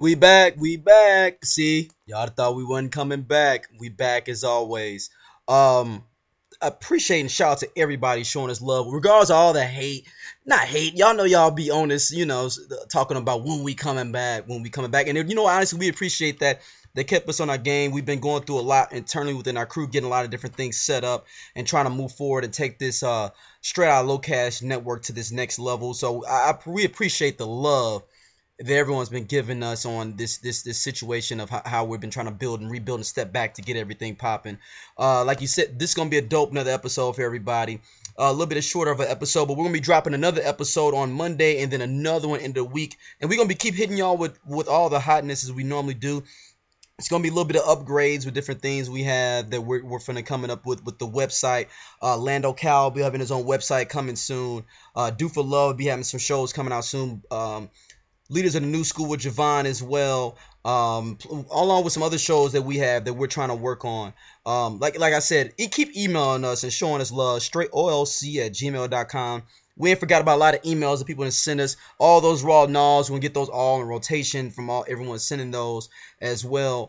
We back, we back. See, y'all thought we wasn't coming back. We back as always. Um, appreciate and shout out to everybody showing us love, regardless of all the hate. Not hate, y'all know y'all be on this, talking about when we coming back, And honestly, we appreciate that. They kept us on our game. We've been going through a lot internally within our crew, getting a lot of different things set up and trying to move forward and take this straight out Low Cash network to this next level. So we appreciate the love that everyone's been giving us on this situation of how we've been trying to build and rebuild and step back to get everything popping. Like you said, this is going to be a dope another episode for everybody. A little bit shorter of an episode, but we're going to be dropping another episode on Monday and then another one in the week. And we're going to keep hitting y'all with all the hotness as we normally do. It's going to be a little bit of upgrades with different things we have that we're finna coming up with the website. Lando Cal will be having his own website coming soon. Do for Love will be having some shows coming out soon. Leaders of the New School with Javon as well, along with some other shows that we have that we're trying to work on. Like I said, keep emailing us and showing us love. straightolc@gmail.com. We ain't forgot about a lot of emails that people have sent us. All those raw nulls, we'll get those all in rotation from everyone sending those as well.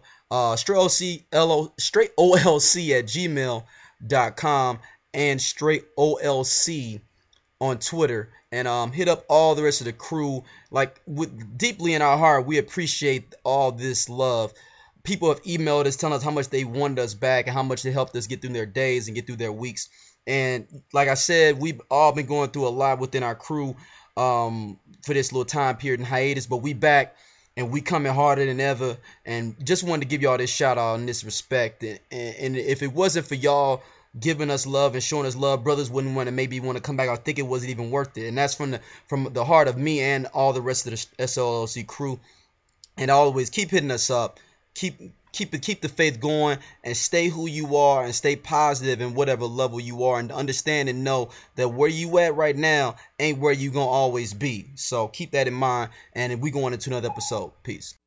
straightolc@gmail.com and straightolc on Twitter. And hit up all the rest of the crew. Like, deeply in our heart, we appreciate all this love. People have emailed us telling us how much they wanted us back and how much they helped us get through their days and get through their weeks. And like I said, we've all been going through a lot within our crew for this little time period in hiatus. But we back and we coming harder than ever. And just wanted to give y'all this shout out in this respect. And if it wasn't for y'all giving us love and showing us love, brothers wouldn't want to come back. I think it wasn't even worth it. And that's from the heart of me and all the rest of the SLLC crew. And always keep hitting us up. Keep the faith going and stay who you are and stay positive in whatever level you are, and understand and know that where you at right now ain't where you gonna always be. So keep that in mind, and we going into another episode. Peace.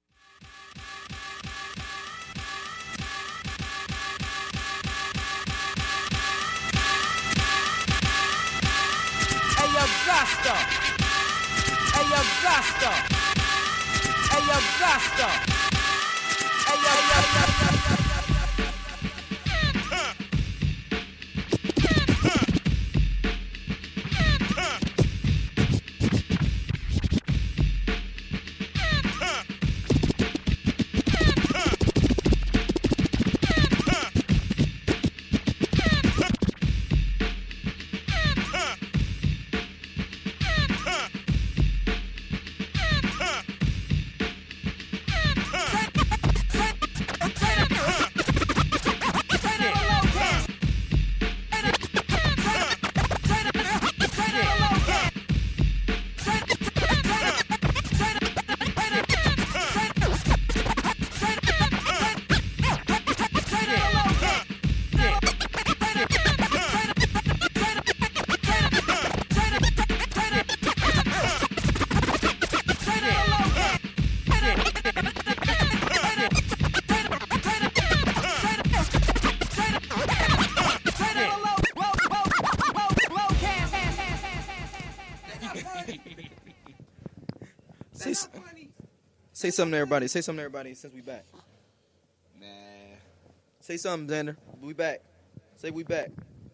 Say something to everybody. Say something to everybody since we back. Man. Say something, Xander. We back. Say we back.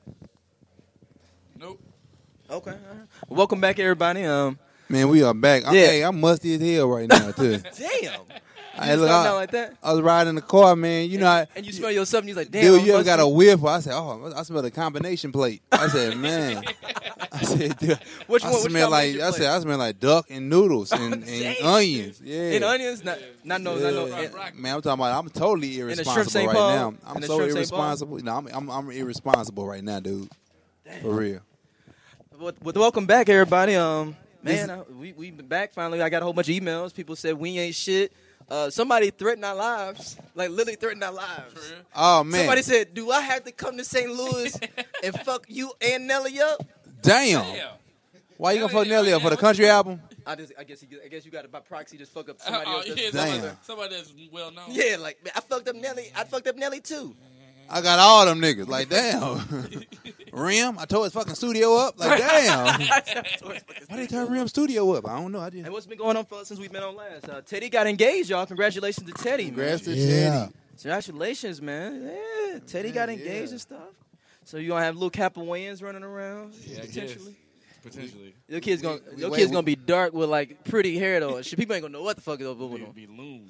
Nope. Okay. All right. Welcome back, everybody. Man, we are back. I'm musty as hell right now, too. Damn. I like that? I was riding the car, man. You know, and you smell yourself, and you're like, damn. Dude, you ever got a whiff? I said, I smell the combination plate. I said, man. I said, dude, which one? I smell like duck and noodles and onions. Yeah. And onions? Not no. Man, I'm totally irresponsible right now. I'm so irresponsible. No, I'm irresponsible right now, dude. Damn. For real. Welcome back, everybody. Man, we back finally. I got a whole bunch of emails. People said we ain't shit. Somebody threatened our lives, like literally threatened our lives. Oh man! Somebody said, "Do I have to come to St. Louis and fuck you and Nelly up?" Damn! Why you gonna fuck Nelly up for the country album? I guess you got to by proxy just fuck up somebody else. Yeah, damn. Somebody that's well known. Yeah, like I fucked up Nelly. I fucked up Nelly too. I got all them niggas. Like, damn. Rim, I tore his fucking studio up. Like, damn. Why they turn Rim studio up? I don't know. Hey, what's been going on, fellas, since we've been on last? Teddy got engaged, y'all. Congratulations to Teddy, Congrats man. to Teddy. Congratulations, man. Yeah, Teddy got engaged and stuff. So you gonna have little Capawayans running around potentially. Potentially. Your kid's gonna be dark with like pretty hair though. People ain't gonna know what the fuck is going on. Be loon.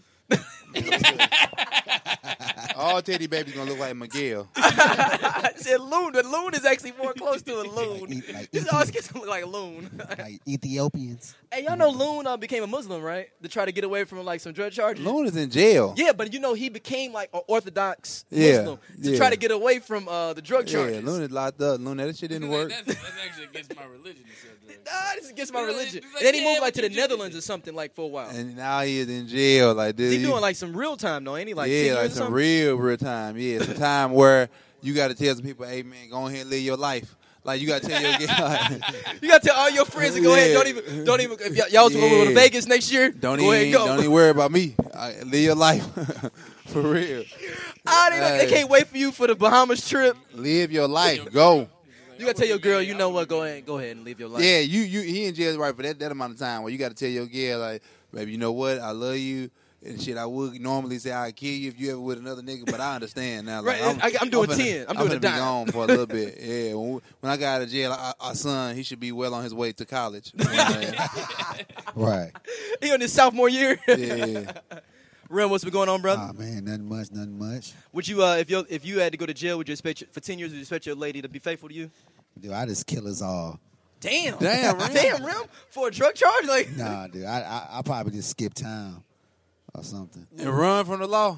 All Teddy babies gonna look like Miguel. I said loon. The loon is actually more close to a loon. These always kids look like a loon. Like Ethiopians. Hey, y'all know Loon became a Muslim, right? To try to get away from like some drug charges. Loon is in jail. Yeah, but you know he became like an Orthodox Muslim to try to get away from the drug charges. Yeah, Loon is locked up. Loon, that shit didn't work. That's actually against my religion. This is against my religion. And then he moved like to the Netherlands or something like for a while. And now he is in jail. Like this. He doing like some real time though, ain't he? Like 10 years like or some something? real time. Yeah, some time where you got to tell some people, hey man, go ahead and live your life. Like you got to tell your you got to tell all your friends to go ahead. Don't even. If y'all was going to Vegas next year, don't go ahead and go. Don't even worry about me. Live your life for real. They can't wait for you for the Bahamas trip. Live your life. Go. You gotta tell your girl, you know what? Go ahead and live your life. Yeah, he in jail right for that amount of time where you got to tell your girl like, baby, you know what? I love you. And shit, I would normally say I'd kill you if you ever with another nigga, but I understand now. Like, right, I'm doing 10. I'm doing a dime. Be gone for a little bit. Yeah, when I got out of jail, our son, he should be well on his way to college. Right. He on his sophomore year. Yeah. Ren, what's been going on, brother? Oh man, nothing much. Would you, if you had to go to jail, would you expect for 10 years? Would you expect your lady to be faithful to you? Dude, I just kill us all. Damn, Ren. For a drug charge, like. Nah, dude, I probably just skip town or something. And run from the law.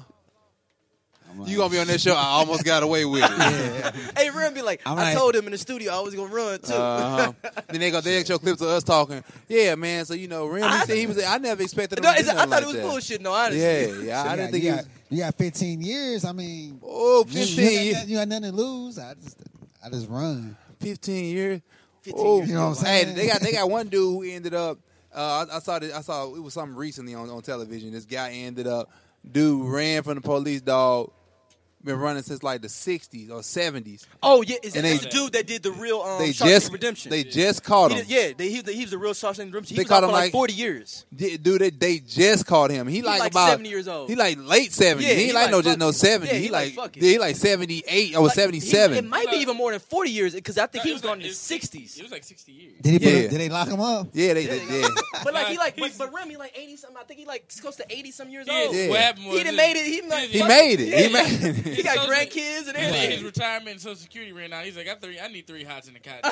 You gonna be on that show? I almost got away with it. Yeah. Hey, Ren be like, I told him in the studio I was gonna run too. Then they show clips of us talking. Yeah, man. So you know, Ren, he was. I never expected him. I to do thought like it was that. bullshit. No, honestly. Yeah. So I didn't think you got 15 years. I mean, 15 years. You got nothing to lose. I just run. 15 years. 15 years. You know what I'm saying? Hey, they got one dude who ended up. I saw it was something recently on television. This guy ended up. Dude ran from the police, dog. Been running since like the 60s or 70s. Oh yeah, that's the dude that did the real Shawshank Redemption. They just caught him. He's the real Shawshank Redemption. They caught him like 40 years. Dude, they just caught him. He like about 70 years old. He like late 70s. Yeah, he ain't like no 70. Yeah, he like 78 or 77. It might be even more than 40 years because I think he was gone in his 60s. It was like 60 years. Did they lock him up? Yeah, they did. But but Remy like 80 something. I think he like close to 80 some years old. Yeah. What happened was He made it. He made it. He got grandkids and everything. His retirement and Social Security ran out. He's like, I need 3 hots in the cot.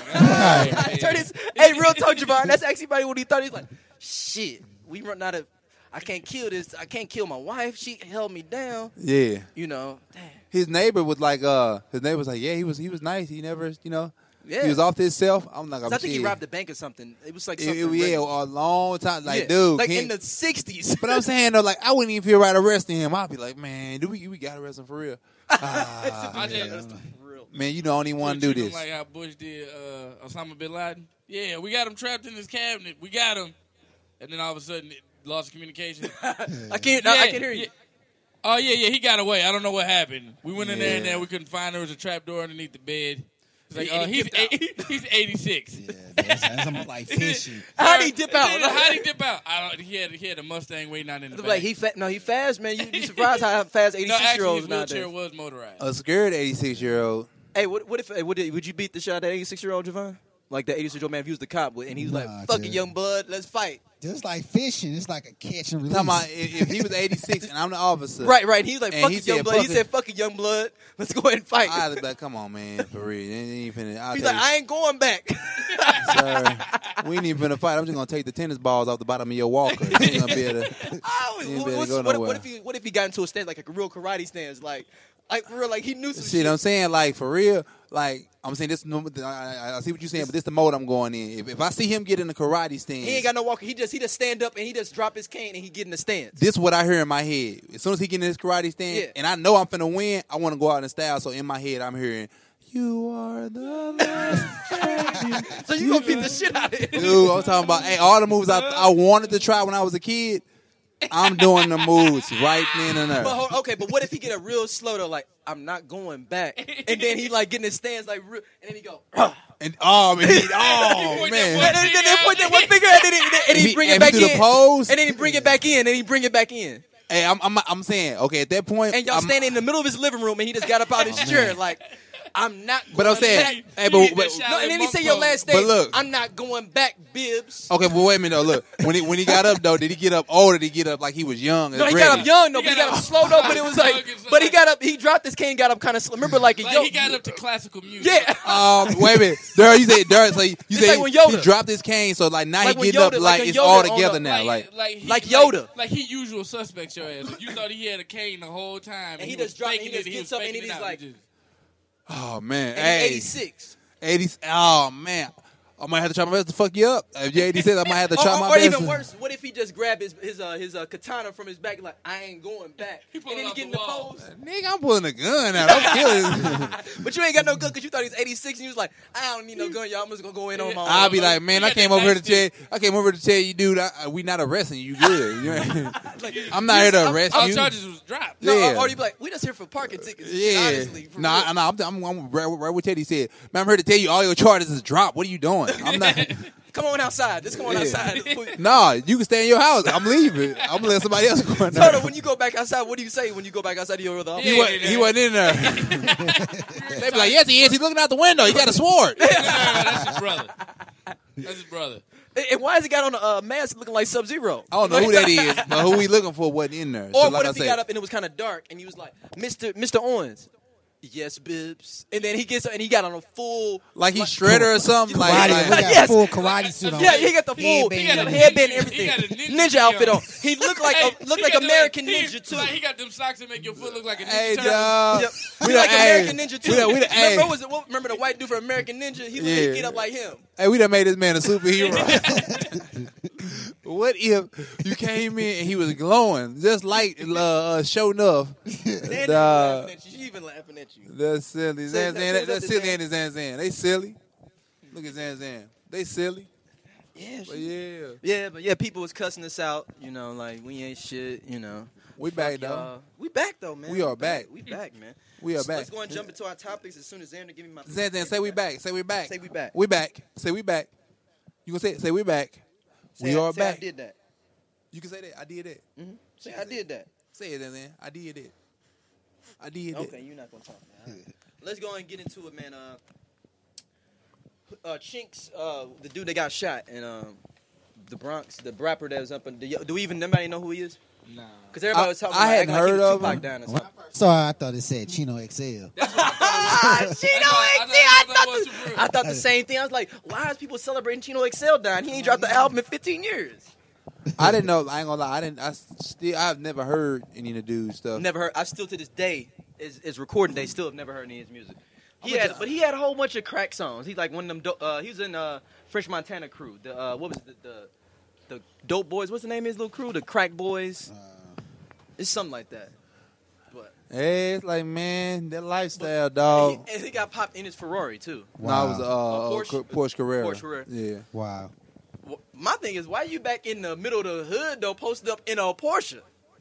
Hey, real talk, Javon. That's actually what he thought. He's like, shit, we run out of. I can't kill this. I can't kill my wife. She held me down. Yeah. You know. Damn. His neighbor was like, yeah, he was nice. He never, Yeah. he was off to himself. I'm not gonna. I think he robbed a bank or something. It was like something. A long time. Like, dude, like in the 60s. But I'm saying though, like, I wouldn't even feel right arresting him. I'd be like, man, we gotta arrest him for real. Man, you don't even want to do this. Like how Bush did Osama bin Laden. Yeah, we got him trapped in his cabinet. We got him, and then all of a sudden, it lost communication. I can't hear you. Oh yeah, he got away. I don't know what happened. We went in there and then we couldn't find. There was a trap door underneath the bed. It's like, he's 86. Yeah, that's almost like fishing. How'd he dip out? How'd he dip out? He had a Mustang waiting out in the back. Like he fast, man. You surprised how fast 86-year-olds nowadays. His wheelchair was motorized. A scared 86-year-old. Hey, would you beat the shot at 86-year-old Javon? Like that 86-year-old man, if he was the cop, and he was like, "Fuck it, young bud, let's fight." Just like fishing, it's like a catch and release. Talking about if he was 86 and I'm the officer, right. He was like, "Fuck it, young blood." He it. said, "Fuck it, young blood, let's go ahead and fight." I'd be like, "Come on, man, for real." He's like, "I ain't going back." Sir, we ain't even finna fight. I'm just gonna take the tennis balls off the bottom of your walker. You ain't gonna be able to. What if he got into a stance like a real karate stance, like for real, like he knew some shit. See what I'm saying? Like for real, like I'm saying this. I see what you're saying, but this the mode I'm going in. If I see him get in the karate stance, he ain't got no walker. He just stand up and he just drop his cane and he get in the stance. This is what I hear in my head. As soon as he get in his karate stance, and I know I'm finna win, I want to go out in style. So in my head, I'm hearing, "You are the last champion." So you gonna beat the shit out of him, dude? I'm talking about all the moves I wanted to try when I was a kid. I'm doing the moves right then and there. But what if he get a real slow though? Like, I'm not going back, and then he like getting his stance like, real, and then he go. And man, And then point that one finger, and then he bring it back in. Pose. And then he bring it back in, and he bring it back in. Hey, I'm saying, okay, at that point, And y'all standing in the middle of his living room, and he just got up out his chair, like, I'm not going But I'm saying, back. hey, but No, and then he say your last stage. But look. I'm not going back, Bibbs. okay, but wait a minute though. Look, when he got up though, did he get up old or did he get up like he was young? No, he got up young though, but he got up slow though. But it was like, but he got up. He dropped his cane, got up kind of slow. Remember, like he got up to classical music. Yeah. Wait a minute, Daryl, you say Daryl, so you It's say like when Yoda. he dropped his cane, so like now Like he when getting up Yoda- like like it's Yoda all on together the- now, like Yoda. Like he usual suspects your ass. Like, you thought he had a cane the whole time, And he was just dropped- faking he just it, gets up and faking he's it out. like- Just- oh man, And hey, 86. 80s. Oh man, I might have to try my best to fuck you up. If you're 86, I might have to try my Or best. even worse, what if he just grabbed his katana from his back, like I ain't going back, He and pulled then it he off get in the the wall. pose. Nigga, I'm pulling a gun out. I'm killing. But you ain't got no gun because you thought he was 86, and you was like, I don't need no gun, y'all. I'm just gonna go in on my own. I'll be like, man, You I got came that over here to nice tell. I came over to tell you, dude. We not arresting you. You good? You know? Like, I'm not here to arrest All you. charges was dropped. no, yeah. or you be like, we just here for parking tickets. Yeah, honestly, for no, real. I'm right what Teddy said. Man, I'm here to tell you all your charges is dropped. What are you doing? I'm not. Come on outside. Just come on Yeah. outside. Nah, you can stay in your house. I'm leaving. I'm gonna let somebody else go in Toto, there. when you go back outside, what do you say when you go back outside to your other office? He wasn't in there. They be like, yes, he is. He's looking out the window. He got a sword. That's his brother. That's his brother. And why has he got on a mask looking like Sub-Zero? I don't know who that is, but who we looking for wasn't in there. Or So what like if I he said, got up and it was kind of dark and he was like, Mr. Owens, yes, Bibbs. And then he gets up and he got on a full... like he Shredder or something. Karate, Like, we got Yes. full karate suit on. Yeah, he got the full Headband. he got a He headband and he everything. got a Ninja outfit on. He looked like He got American the- Ninja too. Like he got them socks that make your foot look like a ninja hey, turtle. dog. Yep. We He done- like hey, American Ninja too. we done- Remember the white dude from American Ninja? He Yeah. get up like him. Hey, we done made this man a superhero. What if you came in and he was glowing, just like Show Enough? Danny Dog. laughing at you. She even laughing at you. That's silly. Say- Zan say Zan, that's something, silly Zan. and Zan Zan. They silly. Look at Zan Zan. They silly. Yeah, But yeah. yeah, but yeah, people was cussing us out. You know, like we ain't shit. You know, We Fuck back though. y'all. We back though, man. We are back. We back, man. We are back. Let's go and jump into our topics as soon as Xander give me my. Zan Zan, say we back. Say we back. Say we back. We back. Say we back. You gonna say it? Say we back. We are say back. I did that. You can say that. I did that. Say I did that. Say it, Zan. I did it. I did Okay, it. you're not gonna talk, man. Let's go and get into it, man. Chinks, the dude that got shot in the Bronx, the rapper that was up in. Do we even anybody know who he is? Nah. Because everybody was talking I about hadn't acting like he heard was of Tupac him. down or something. So I thought it said Chino XL. Chino I XL. thought I thought the same thing. I was like, why is people celebrating Chino XL down? He ain't dropped the album in 15 years. I didn't know. I ain't gonna lie. I've never heard any of the dude's stuff. Never heard. I still to this day is recording day. Still have never heard any of his music. But he had a whole bunch of crack songs. He's like one of them. He was in French Montana crew. What was the Dope Boys? What's the name of his little crew? The Crack Boys. It's something like that. But Hey, it's like, man, that lifestyle, dog. and he got popped in his Ferrari too. No, it was Porsche? Porsche Carrera. Porsche Carrera. Yeah. Wow. Well, my thing is, why you back in the middle of the hood though, posted up in a Porsche?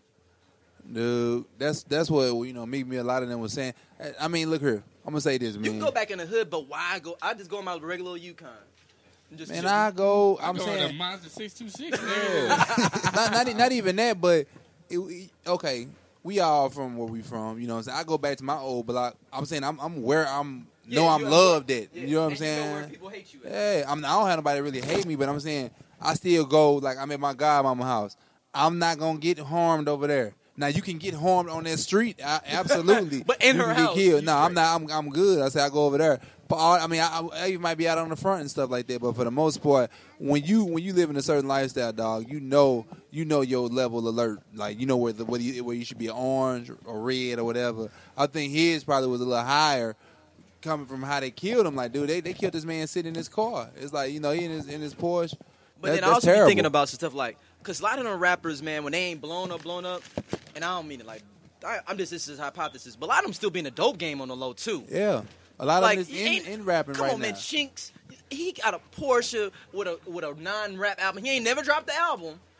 Dude, that's what me a lot of them was saying. I mean, look here. I'm gonna say this, man. You can go back in the hood, but why go? I just go in my regular Yukon. Just Man, chill. I go. I'm Going saying, to Mazda 626. yeah. not even that, but okay. We all from where we from, you know what I'm saying? I go back to my old block. I'm saying I'm where I'm Yeah, know I'm you loved at. Yeah, You know what I'm and saying? You know where people hate you at. Yeah, I don't have nobody really hate me, but I'm saying I still go, like I'm at my godmama house. I'm not gonna get harmed over there. Now you can get harmed on that street, absolutely. But in You her can get house, killed. you No, I'm straight. not. I'm good. I say I go over there. But I might be out on the front and stuff like that. But for the most part, when you live in a certain lifestyle, dog, you know your level alert. Like you know where you should be orange or red or whatever. I think his probably was a little higher. Coming from how they killed him, like dude, they killed this man sitting in his car. It's like he in his Porsche. But then I That's also be terrible. thinking about some stuff like, because a lot of them rappers, man, when they ain't blown up, and I don't mean it like, this is hypothesis, but a lot of them still be in the dope game on the low too. Yeah, a lot Like, of them he is ain't- in rapping Come right on, now. man, Chinks, he got a Porsche with a non-rap album. He ain't never dropped the album.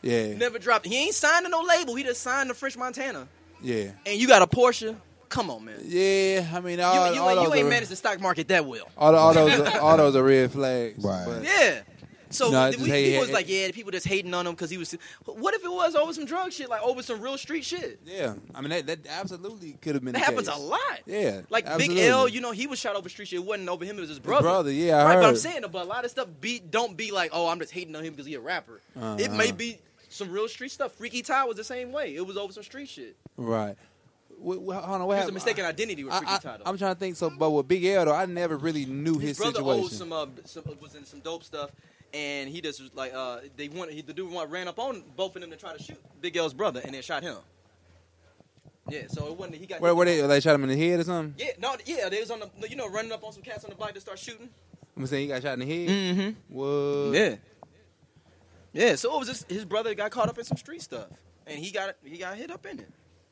Yeah. Never dropped. He ain't signed to no label. He just signed to French Montana. Yeah. And you got a Porsche. Come on, man. Yeah, I mean, You those ain't are, managed the stock market that well. all those are red flags. Right. But, Yeah. So No, people was like, yeah, the people just hating on him because he was. What if it was over some drug shit, like over some real street shit? yeah, I mean that absolutely could have been. That the happens case. a lot. Yeah, Like absolutely. Big L, he was shot over street shit. It wasn't over him, it was his brother. brother, yeah, I right, heard. but I'm saying, but a lot of stuff don't be like, oh, I'm just hating on him because he a rapper. It may be some real street stuff. Freaky Ty was the same way. It was over some street shit. Right. Hold on, what It was a happened? mistaken identity with Freaky Ty. I'm trying to think. So, but with Big L though, I never really knew his brother situation. owed was in some dope stuff, and he just was like, the dude ran up on both of them to try to shoot Big L's brother, and then shot him. Yeah, so it wasn't. He got. Where they shot him in the head or something? Yeah, they was on the, running up on some cats on the bike to start shooting. I'm saying he got shot in the head. Mm-hmm. What? Yeah. So it was just his brother got caught up in some street stuff, and he got hit up in it.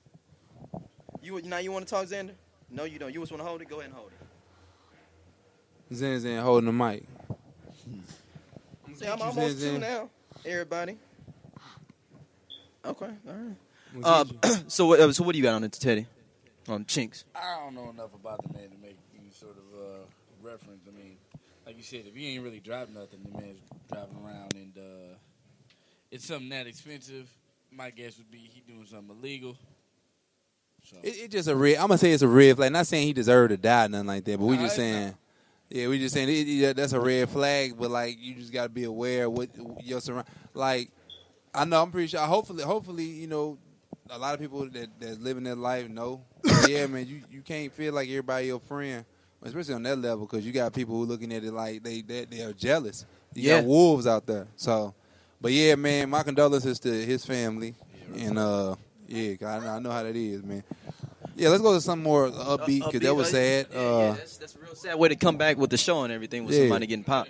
You want to talk, Xander? No, you don't. You just want to hold it? Go ahead and hold it. Zen holding the mic. See, I'm almost two now. Everybody. Okay, all right. So what do you got on it, Teddy? On Chinks? I don't know enough about the man to make any sort of reference. I mean, like you said, if he ain't really driving nothing, the man's driving around, and it's something that expensive. My guess would be he doing something illegal. So. It just a red. I'm gonna say it's a red flag. Not saying he deserved to die, nothing like that. But we just saying, we just saying that's a red flag. But like, you just gotta be aware of what your surround. Like, I know, I'm pretty sure. Hopefully, a lot of people that's living their life know. Yeah, man, you can't feel like everybody your friend, especially on that level, because you got people who looking at it like they are jealous. You got wolves out there. So, but yeah, man, my condolences to his family, and I know how that is, man. Yeah, let's go to some more upbeat because that was sad. That's a real sad way to come back with the show and everything with somebody getting popped.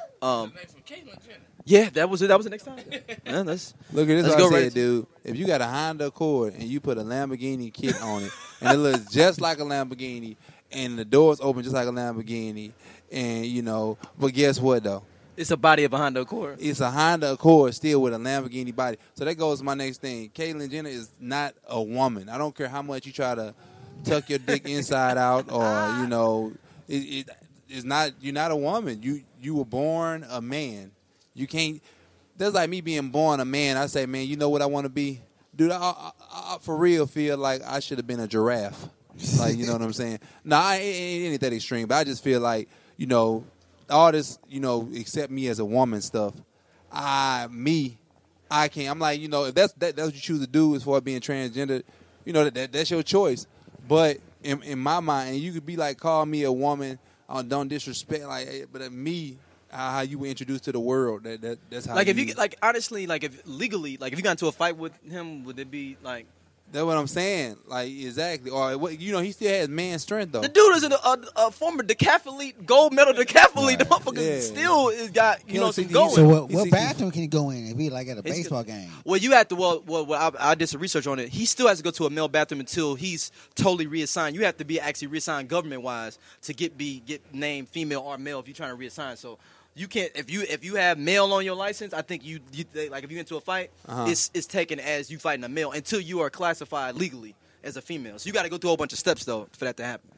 Jenner. That was the next time. Yeah, Look at this. Let's I go said, right. dude. If you got a Honda Accord and you put a Lamborghini kit on it, and it looks just like a Lamborghini, and the doors open just like a Lamborghini, and but guess what though? It's a body of a Honda Accord. It's a Honda Accord still with a Lamborghini body. So that goes to my next thing. Caitlyn Jenner is not a woman. I don't care how much you try to tuck your dick inside out, or it's not. You're not a woman. You were born a man. You can't. That's like me being born a man. I say, man, you know what I want to be, dude. I for real feel like I should have been a giraffe. Like, you know what I'm saying? Nah, it ain't that extreme, but I just feel like all this, accept me as a woman stuff. I can't. I'm like, if that's what you choose to do as far as being transgender, that's your choice. But in my mind, and you could be like, call me a woman, don't disrespect, but me, how you were introduced to the world, that's how. Like honestly, if legally, if you got into a fight with him, would it be like? That's what I'm saying. Like, exactly. Or he still has man strength though. The dude is a former decathlete, gold medal decathlete. The motherfucker still is got some going. So what bathroom can he go in if he like at a baseball game? Well, you have to. I did some research on it. He still has to go to a male bathroom until he's totally reassigned. You have to be actually reassigned government wise to get named female or male if you're trying to reassign. So. You can't if you have male on your license. I think you if you get into a fight, it's taken as you fighting a male until you are classified legally as a female. So you got to go through a whole bunch of steps though for that to happen.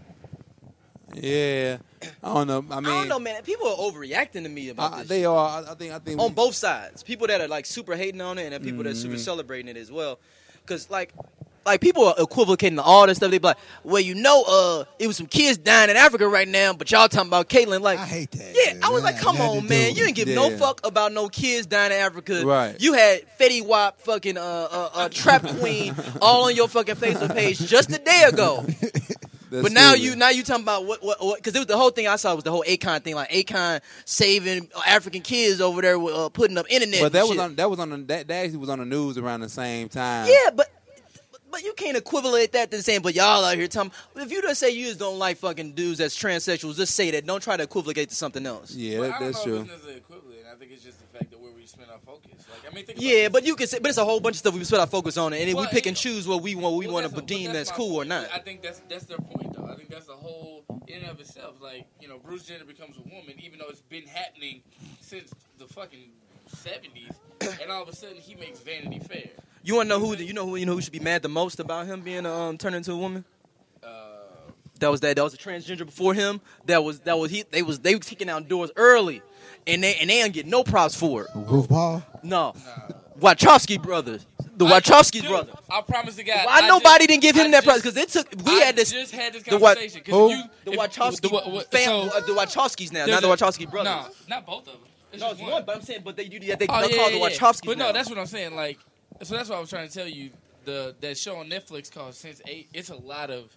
Yeah, I don't know. I don't know, man. People are overreacting to me about this. They are. I think on both sides. People that are super hating on it, and then people that are super celebrating it as well. Because people are equivocating to all this stuff. They be like, well, it was some kids dying in Africa right now, but y'all talking about Caitlyn. I hate that. Yeah, I was like, come on, man. You didn't give no fuck about no kids dying in Africa. Right. You had Fetty Wap fucking Trap Queen all on your fucking Facebook page just a day ago. But now you talking about what because it was the whole thing I saw was the whole Akon thing, like Akon saving African kids over there putting up internet. But that actually was on the news around the same time. Yeah, but you can't equivalent that to saying, but y'all out here talking. If you just say you just don't like fucking dudes that's transsexuals, just say that. Don't try to equivocate to something else. Yeah, that's true. I don't know if it's necessarily equivalent. I think it's just the fact that where we spend our focus. But you can say, but it's a whole bunch of stuff we spend our focus on, and we pick and choose what we want to deem that's cool or not. I think that's their point, though. I think that's the whole in and of itself. Like, Bruce Jenner becomes a woman, even though it's been happening since the fucking 70s. and all of a sudden he makes Vanity Fair. You want to know who should be mad the most about him being turned into a woman? That was a transgender before him. They was kicking down doors early, and they didn't get no props for it. Roof Paul? No, Wachowski brothers. The Wachowski brothers. I promise to God. Why nobody didn't give him that prize? Because we had this. Just had this conversation. The Wachowskis now, not the Wachowski brothers. No, not both of them. It's No, just it's one, but I'm saying, but they call yeah, the Wachowskis. But now. no, that's what I'm saying. Like, so that's what I was trying to tell you. That show on Netflix called Sense8. It's a lot of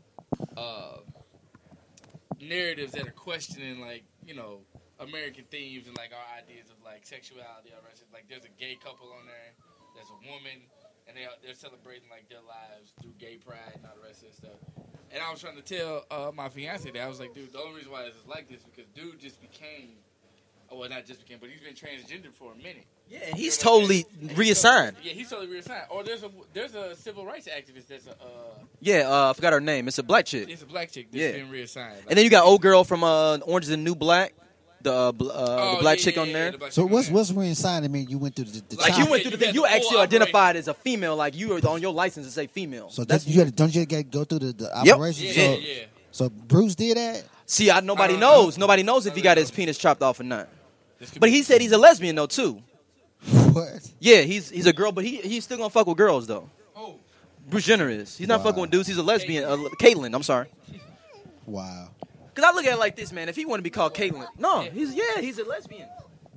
narratives that are questioning, like, you know, American themes and like our ideas of like sexuality. All right, like there's a gay couple on there. There's a woman, and they're celebrating like their lives through gay pride and all the rest of that stuff. And I was trying to tell my fiance that I was like, dude, the only reason why this is like this is because dude just became, well, not just became, but he's been transgender for a minute. Yeah, and he's totally reassigned. He's totally reassigned. Or there's a civil rights activist that's I forgot her name. It's a black chick. It's a black chick that's been reassigned. Like, and then you got old girl from Orange is the New Black. The black chick on there. So what's reassigned? I mean, you went through the like you went through the thing. You actually identified as a female. Like you were on your license to say female. So don't you get go through the operation? Yeah. So Bruce did that. See, nobody knows. Nobody knows if he got his penis chopped off or not. But he said he's a lesbian though too. What? Yeah, he's a girl, but he's still gonna fuck with girls though. Oh. Bruce Jenner is. He's not fucking with dudes. He's a lesbian. Caitlyn, I'm sorry. Wow. Cause I look at it like this, man. If he want to be called Caitlyn, no, he's a lesbian.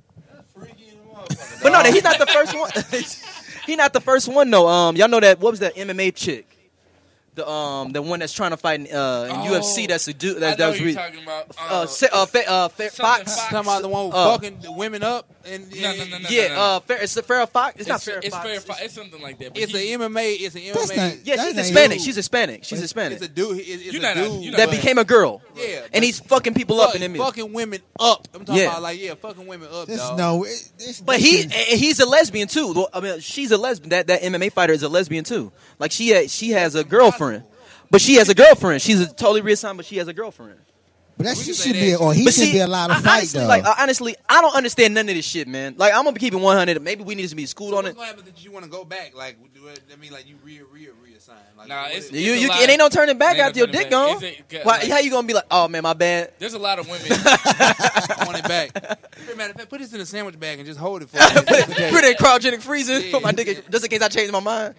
But no, he's not the first one. He's not the first one though. Y'all know that? What was that MMA chick? The one that's trying to fight in UFC. That's a dude. That was you're talking about. Fox. Talking about the one who fucking the women up and No. It's the Farrah Fox. It's not Farrah It's Fox. Farrah Fox. It's something like that. But it's an MMA. It's an That's MMA. not- Yeah, That she's ain't Hispanic. you. She's Hispanic. She's Hispanic. It's a dude. It's You're a not- dude you're not- That became a girl. Yeah, And he's fucking people up in them. fucking women up. I'm talking Yeah. about like fucking women up. This Dog. no. But he's a lesbian too. I mean, she's a lesbian. That MMA fighter is a lesbian too. Like she has a girlfriend, but she has a girlfriend. She's totally reassigned, but she has a girlfriend. But that We shit can should say be, that. or he But should see, be allowed to fight though. honestly, I don't understand none of this shit, man. Like I'm gonna be keeping 100. Maybe we need to be schooled So on what's it. gonna happen if you want to go back? Like, I mean, like you reassign. Like, Nah, what it's- is- You a lot. it ain't no turning back Ain't no after your turning dick back. gone. It's Why, like- how you gonna be like, oh man, my bad? There's a lot of women. I want it back. Matter of fact, put this in a sandwich bag and just hold it for a minute. Put it in cryogenic freezer. Yeah. Put my dick in, just in case I change my mind.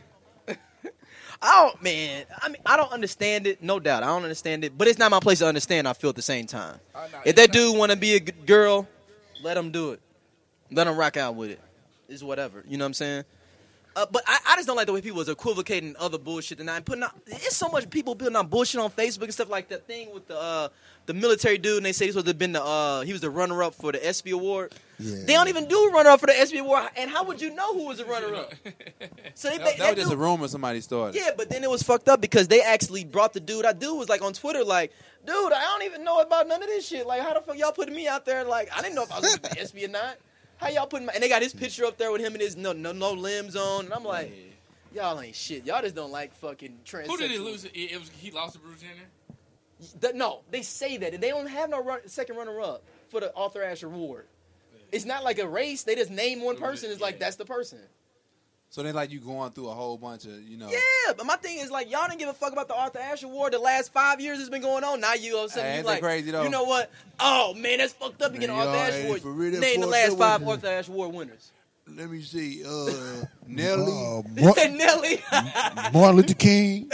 I don't understand it, no doubt. I don't understand it, but it's not my place to understand. I feel at the same time. No, If that dude want to be a girl, let him do it. Let him rock out with it. It's whatever. You know what I'm saying? But I just don't like the way people is equivocating other bullshit and putting out. It's so much people putting out bullshit on Facebook and stuff like that thing with the military dude. And they say he was the runner up for the ESPY award. Yeah. They don't even do runner up for the ESPY award. And how would you know who was the runner up? So That was just a rumor somebody started. yeah, but then it was fucked up because they actually brought the dude. That dude was like on Twitter, like, dude, I don't even know about none of this shit. Like, how the fuck y'all putting me out there? Like, I didn't know if I was going to the ESPY or not. How y'all putting and they got his picture up there with him and his no limbs on, and I'm like, y'all ain't shit. Y'all just don't like fucking transsexual. Who did he lose? He lost to Bruce Jenner. No, they say that they don't have no second runner up for the Arthur Ashe Award. It's not like a race. They just name one person. It's like that's the person. So they like you going through a whole bunch of Yeah, but my thing is like y'all didn't give a fuck about the Arthur Ashe Award. The last 5 years it's been going on. Now you all of a sudden Hey, you ain't like, that crazy, though? you know what? Oh man, that's fucked up. You get an Man, Arthur y'all Ashe ain't Award. for real, Name the fucked last up 5 with Arthur Ashe Award winners. Let me see. Nelly. Nelly, Martin Luther King.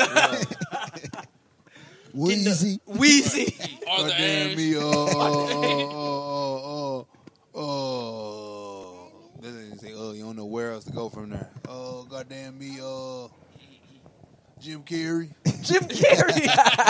Weezy. Weezy. Arthur Goddamn Ashe. me. This ain't say, you don't know where else to go from there. Oh, goddamn me. Jim Carrey. Jim Carrey.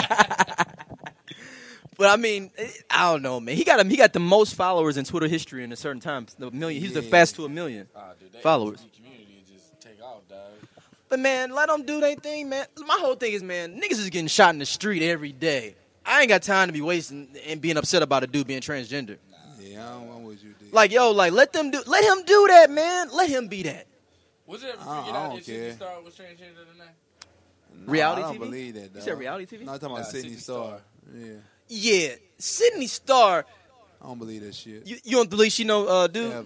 But I mean, I don't know, man. He got the most followers in Twitter history in a certain time. The million. He's the Yeah. fast to 1 million. Dude, that Followers. LGBT community just take off, dog. But man, let them do their thing, man. My whole thing is, man, niggas is getting shot in the street every day. I ain't got time to be wasting and being upset about a dude being transgender. Yeah, I'm with you, dude. Like, yo, like let him do that, man. Let him be that. Was it ever I figured don't out if Sydney care. Star was transgender or not? No, Reality I don't TV? believe that, You dog. said reality TV? No, I'm talking about Nah, Sydney Sydney Star. Star. Yeah. Yeah, Sydney Star. I don't believe that shit. You don't believe she know dude? Ever.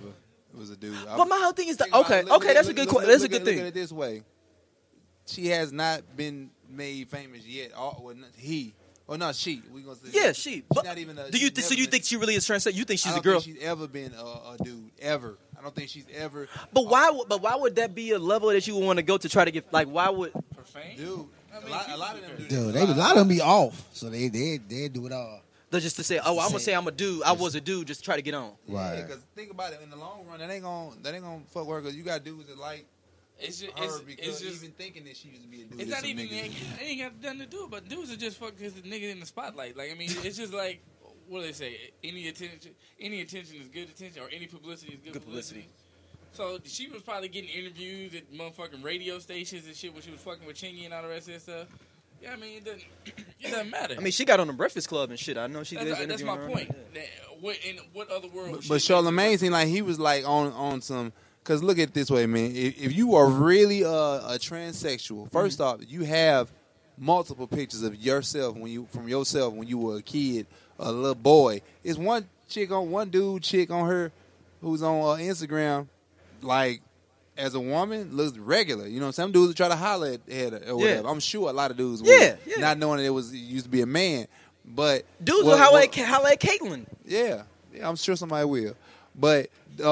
It was a dude. But my whole thing is Think about it. that's a good question. That's a good Look at thing. it this way. She has not been made famous yet. She. We gonna say Yeah, she. But not even. do you think she really is transsexual? You think she's a I girl? don't think she's ever been a dude ever. I don't think she's ever. But why would that be a level that you would want to go to try to get like? Why would? For fame? Dude, I mean, a lot of them do that. Dude, a lot of them be off, so they do it all. They're just to say, oh, I'm gonna say I'm a dude. I was a dude, just to try to get on. Right. Because think about it, in the long run, that ain't gonna fuck with her. Because you got dudes that like It's just, her because it's just even thinking that she used to be a dude. it's is not some even. nigga. It ain't got nothing to do. But dudes are just fucking because the nigga in the spotlight. Like I mean, it's just like what do they say? Any attention is good attention, or any publicity is good publicity. So she was probably getting interviews at motherfucking radio stations and shit when she was fucking with Chingy and all the rest of that stuff. Yeah, I mean it doesn't matter. I mean, she got on the Breakfast Club and shit. I know she did. That's my point. In what other world? But Charlamagne seemed like he was like on some. Because look at it this way, man. If you are really a transsexual, first off, you have multiple pictures of yourself when you were a kid, a little boy. It's one chick on her who's on Instagram, like as a woman looks regular. You know, some dudes try to holler at her or whatever. Yeah. I'm sure a lot of dudes would, Yeah. not knowing that it used to be a man. But Dudes will holler at Caitlyn. yeah, I'm sure somebody will. But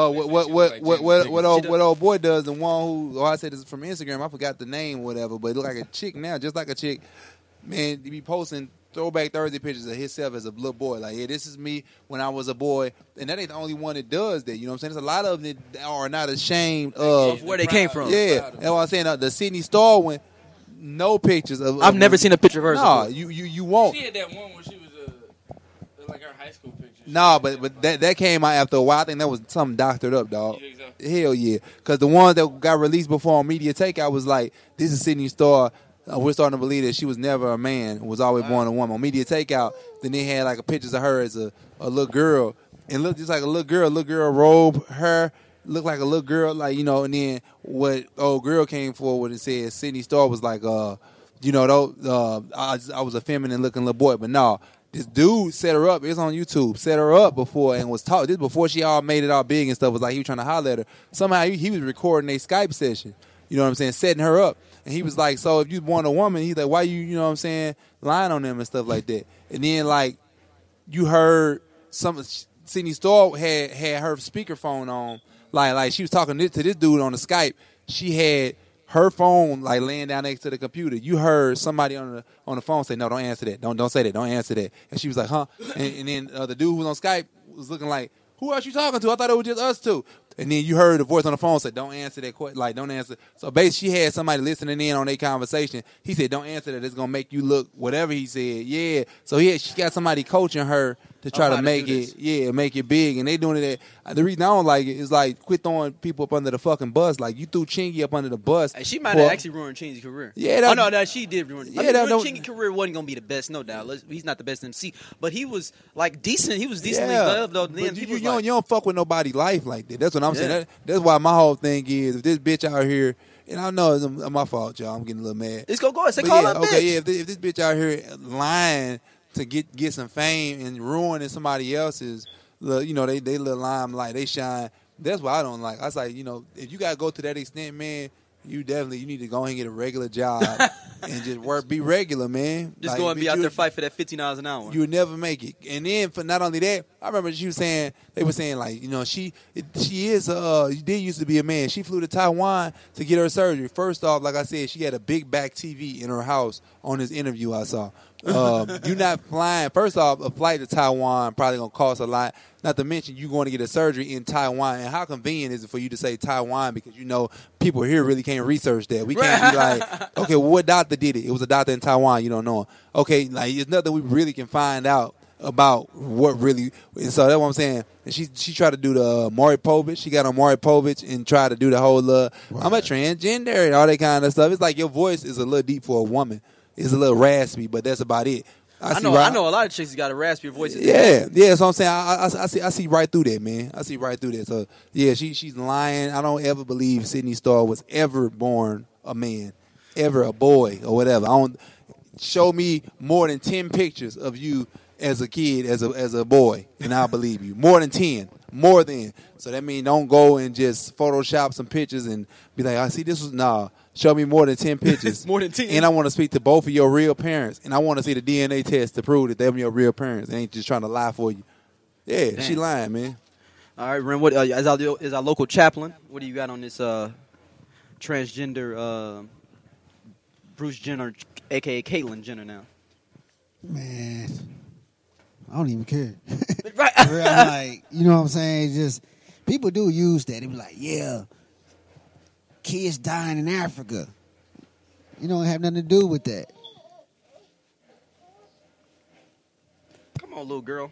what old boy does, the one who I said this is from Instagram, I forgot the name, whatever, but it look like a chick now, just like a chick. Man, he be posting Throwback Thursday pictures of himself as a little boy. Like, yeah, this is me when I was a boy, and that ain't the only one that does that. You know what I'm saying? There's a lot of them that are not ashamed of where they came from. Yeah, that's what I'm saying. The Sydney Starr one, no pictures of. I've never seen a picture of her. No, you won't. She had that one where she was like her high school picture. No, but that came out after a while. I think that was something doctored up, dog. You think so? Hell yeah. Because the ones that got released before on Media Takeout was like, this is Sydney Starr. We're starting to believe that she was never a man, was always born a woman. On Media Takeout, then they had like pictures of her as a little girl. And looked just like a little girl robe, hair, looked like a little girl, like, you know, and then what old girl came forward and said Sydney Starr was like, I was a feminine looking little boy. But no, this dude set her up. It's on YouTube. Set her up before and was talking. This before she all made it all big and stuff. Was like he was trying to holler at her. Somehow he was recording a Skype session. You know what I'm saying? Setting her up. And he was like, so if you want a woman, he's like, why you know what I'm saying, lying on them and stuff like that. And then like you heard Sydney Starr had her speakerphone on. Like she was talking to this dude on the Skype. She had her phone like laying down next to the computer. You heard somebody on the phone say, "No, don't answer that. Don't say that. Don't answer that." And she was like, "Huh?" And then the dude who was on Skype was looking like, "Who else you talking to? I thought it was just us two." And then you heard the voice on the phone say, "Don't answer that question. Like, don't answer." So basically, she had somebody listening in on their conversation. He said, "Don't answer that. It's gonna make you look whatever." He said, "Yeah." So she got somebody coaching her to try to make it, make it big. And they doing it. The reason I don't like it is like quit throwing people up under the fucking bus. Like you threw Chingy up under the bus. Hey, she might have actually ruined Chingy's career. Yeah, no, she did ruin. Yeah, Chingy's career wasn't gonna be the best, no doubt. He's not the best MC, but he was like decent. He was decently loved though. Then but you don't fuck with nobody life like that. That's what I'm saying. That's why my whole thing is if this bitch out here, and I know it's my fault, y'all. I'm getting a little mad. It's gonna go. Say call her bitch. Okay, yeah. If this bitch out here lying to get some fame and ruining somebody else's, you know, they little limelight, they shine. That's what I don't like. I was like, you know, if you gotta go to that extent, man, you need to go ahead and get a regular job and just be regular, man. Just like, go and be out there fight for that $15 an hour. You would never make it. And then for not only that, I remember they were saying like, you know, she did used to be a man. She flew to Taiwan to get her surgery. First off, like I said, she had a big back TV in her house on this interview I saw. You're not flying. First off, a flight to Taiwan probably gonna cost a lot. Not to mention you going to get a surgery in Taiwan. And how convenient is it for you to say Taiwan because you know people here really can't research that. We can't be like, okay, well, what doctor did it? It was a doctor in Taiwan. You don't know him. Okay, like it's nothing we really can find out about what really. And so that's what I'm saying. And she tried to do the Maury Povich. She got on Maury Povich and tried to do the whole I'm a transgender and all that kind of stuff. It's like your voice is a little deep for a woman. It's a little raspy, but that's about it. I know a lot of chicks got a raspy voice. Yeah. So I'm saying I see right through that, man. I see right through that. So yeah, she's lying. I don't ever believe Sydney Starr was ever born a man, ever a boy or whatever. I don't show me more than 10 pictures of you as a kid, as a boy, and I'll believe you. More than 10. more than. So that means don't go and just Photoshop some pictures and be like, I see this was, nah, show me more than 10 pictures. More than 10. And I want to speak to both of your real parents. And I want to see the DNA test to prove that they're your real parents. They ain't just trying to lie for you. Yeah, Damn. she lying, man. All right, Ren, what is our local chaplain? What do you got on this transgender Bruce Jenner, a.k.a. Caitlyn Jenner now? Man, I don't even care. Right. I'm like, you know what I'm saying? Just people do use that. They be like, yeah, kids dying in Africa. You don't have nothing to do with that. Come on, little girl.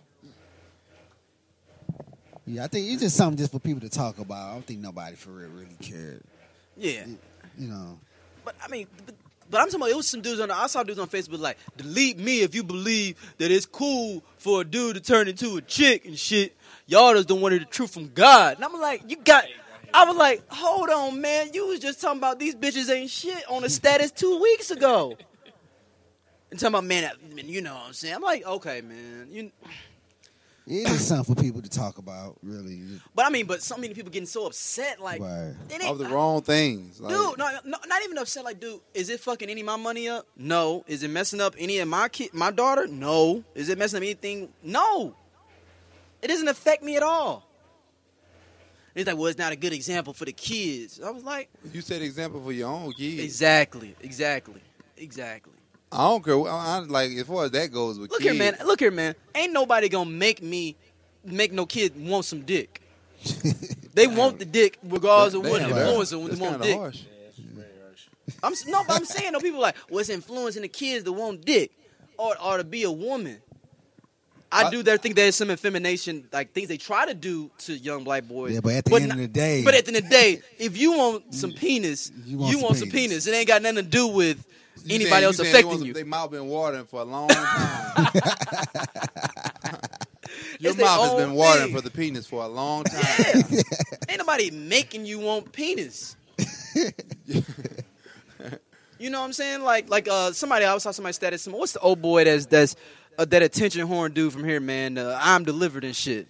Yeah, I think it's just something just for people to talk about. I don't think nobody for real really cared. Yeah. You know. But I mean, but I'm talking about, it was some dudes I saw dudes on Facebook like, delete me if you believe that it's cool for a dude to turn into a chick and shit. Y'all just don't want the truth from God. And I'm like, I was like, hold on, man. You was just talking about these bitches ain't shit on a status 2 weeks ago. And talking about, man, you know what I'm saying? I'm like, okay, man. It is something for people to talk about, really. But I mean, but so many people getting so upset, like, Right. it ain't, Of the wrong things. Like, dude, no, not even upset. Like, dude, is it fucking any of my money up? No. Is it messing up any of my daughter? No. Is it messing up anything? No. It doesn't affect me at all. It's like, well, it's not a good example for the kids. I was like, you set example for your own kids. exactly. I don't care. Like, as far as that goes with Look kids. here, man. Ain't nobody gonna make no kid want some dick. They want the dick regardless of what Damn, influence them that's want kinda dick. harsh. Yeah, it's very harsh. But I'm saying though, people are like, well, it's influencing the kids to want dick or to be a woman. I do think there's some effemination, like things they try to do to young black boys. Yeah, but at the end of the day. But at the end of the day, if you want some penis, You you want want some some penis. penis. It ain't got nothing to do with You anybody saying- else you saying affecting you. They mouth been watering for a long time. Your It's their mouth has own been watering thing. for the penis for a long time. Ain't nobody making you want penis. You know what I'm saying? Like I saw somebody status. What's the old boy that's that attention horn dude from here, man? I'm delivered and shit.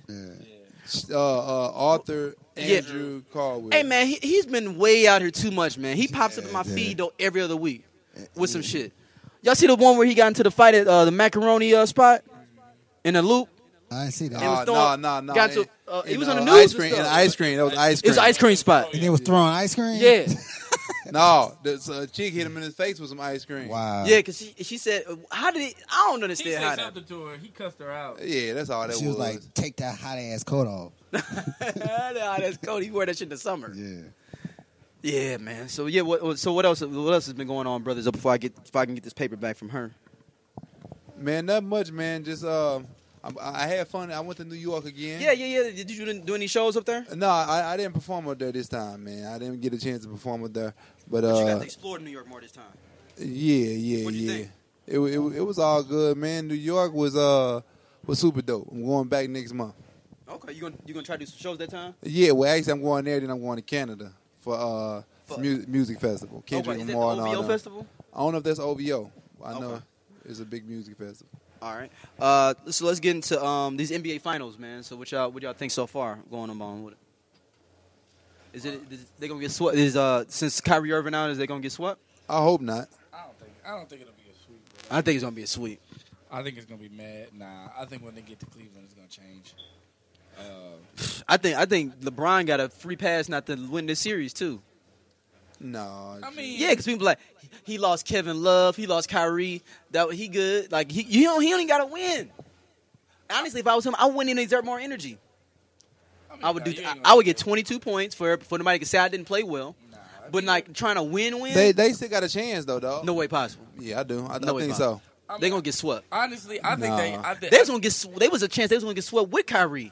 Arthur Yeah. Andrew Caldwell. Hey man, he's been way out here too much, man. He pops up in my feed though every other week with some shit. Y'all see the one where he got into the fight at the macaroni spot in the loop? I didn't see that. It was no. throwing- got to- he In, was on the uh, news Ice and cream, stuff. in ice cream. That was ice It cream. was an ice cream spot. And they was throwing ice cream? Yeah, No, a chick hit him in his face with some ice cream. Wow. yeah. Cause she said, how did it? I don't He understand said how that. something to her. He cussed her out. Yeah, that's all that She was like, take that hot ass coat off. Nah, that's cold. He wore that shit in the summer. Yeah. Yeah, man. So yeah, what else? What else has been going on, brothers? Before I can get this paper back from her. Man, not much, man. Just I had fun. I went to New York again. Yeah. Did you do any shows up there? No, I didn't perform up there this time, man. I didn't get a chance to perform up there. But But you got to explore New York more this time. yeah. What'd you think? It was all good, man. New York was super dope. I'm going back next month. Okay, you gonna try to do some shows that time? Yeah, well, actually, I'm going there. Then I'm going to Canada for music festival. Kendrick Okay, is that the Lamar and all OVO that. festival? I don't know if that's OVO. I know Okay. it's a big music festival. All right. So let's get into these NBA finals, man. So what y'all think so far going on with it? Is they gonna get swept? Since Kyrie Irving out, is they gonna get swept? I hope not. I don't think it'll be a sweep. Bro. I think it's gonna be a sweep. I think it's gonna be mad. Nah, I think when they get to Cleveland, it's gonna change. I think LeBron got a free pass not to win this series too. No. I mean, Yeah, because people like he lost Kevin Love, he lost Kyrie. That he good. Like he only got to win. Honestly, if I was him, I wouldn't even exert more energy. I would do. I would get 22 points for nobody to say I didn't play well. Nah, But like trying to win. They still got a chance though, dog. No way possible. Yeah, I do. I No way think so. I mean, They gonna get swept. Honestly, I think Nah. they. I think, They was gonna get. They was a chance. They was gonna get swept with Kyrie.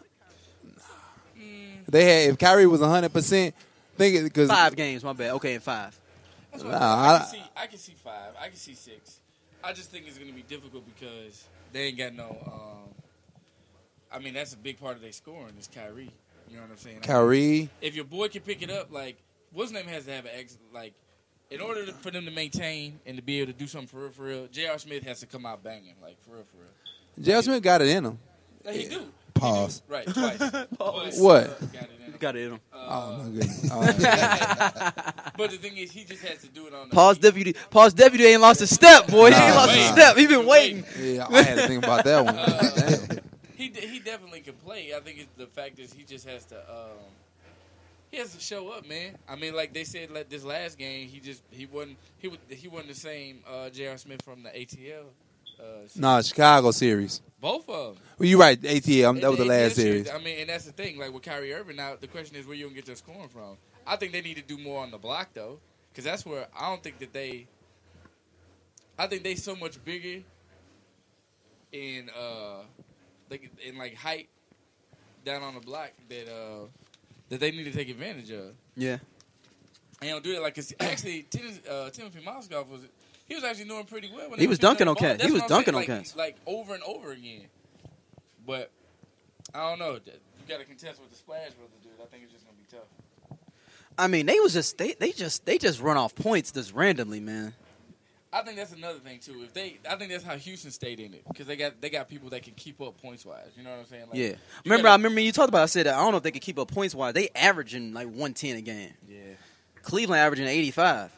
They had if Kyrie was 100%, think it because 5 games. My bad. Okay, in 5. That's what Nah, I can see 5. I can see 6. I just think it's going to be difficult because they ain't got no. I mean, that's a big part of their scoring is Kyrie. You know what I'm saying? Kyrie. If your boy can pick it up, like what's name has to have an like. In order for them to maintain and to be able to do something for real, J.R. Smith has to come out banging, like for real. J.R. Smith got it in him. Like, he do. Pause. Right, twice. Pause. What? Got it in him. Got it in him. Oh my goodness. All right. But the thing is, he just has to do it on the Pause deputy. Pause deputy ain't lost a step, boy. He ain't Nah, lost a nah. step. He been waiting. Yeah, I had to think about that one. Damn. He definitely can play. I think it's the fact is he just has to he has to show up, man. I mean, like they said, like this last game, he wasn't the same J.R. Smith from the ATL. Nah, Chicago series. Both of them. Well, you're right. ATL. That was the last series. I mean, and that's the thing. Like with Kyrie Irving, now the question is where you gonna get your scoring from. I think they need to do more on the block though, because that's where I don't think that they. I think they so much bigger in like height down on the block that they need to take advantage of. Yeah. And don't do it like cause actually Timothy Mozgov he was actually doing pretty well. When He was dunking on cats. cats. He was dunking on cats. like over and over again. But I don't know. You got to contest with the Splash Brothers, dude. I think it's just gonna be tough. I mean, they just run off points just randomly, man. I think that's another thing too. I think that's how Houston stayed in it because they got people that can keep up points wise. You know what I'm saying? Like, Yeah. I remember you talked about. I said I don't know if they could keep up points wise. They averaging like 110 a game. Yeah. Cleveland averaging 85.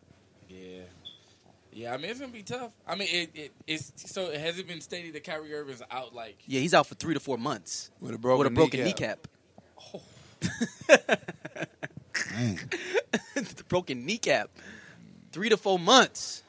Yeah, I mean it's gonna be tough. I mean it's so has it been stated that Kyrie Irving's out like Yeah, he's out for 3 to 4 months With a broken kneecap. Oh. Man. The broken kneecap. 3 to 4 months.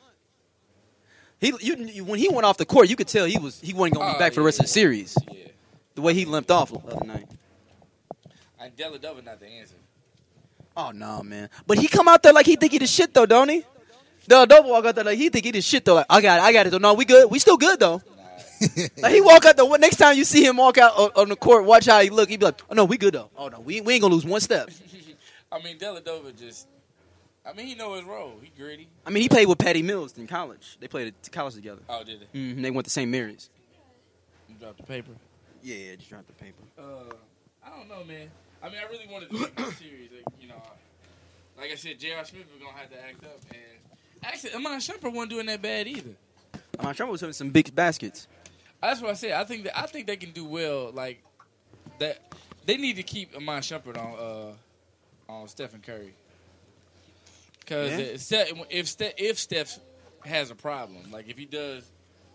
When he went off the court, you could tell he wasn't gonna be back for the rest of the series. Yeah. The way he limped off the other night. And Dellavedova not the answer. Oh no, man! But he come out there like he think he the shit though, don't he? The double walk out there like he think he the shit though. Like I got it. Though. No, we good. We still good though. Like he walk out the next time you see him walk out on the court, watch how he look. He be like, oh no, we good though. Oh no, we ain't gonna lose one step. I mean Dellavedova he know his role. He gritty. I mean, he played with Patty Mills in college. They played at college together. Oh, did he? They went to St. Mary's. You dropped the paper. Yeah, just dropped the paper. I don't know, man. I mean, I really wanted to do a good series. Like I said, J.R. Smith was gonna have to act up, and actually, Iman Shumpert wasn't doing that bad either. I'm sure was having some big baskets. That's what I said. I think they can do well. Like that, they need to keep Iman Shumpert on Stephen Curry. Because if Steph has a problem, like if he does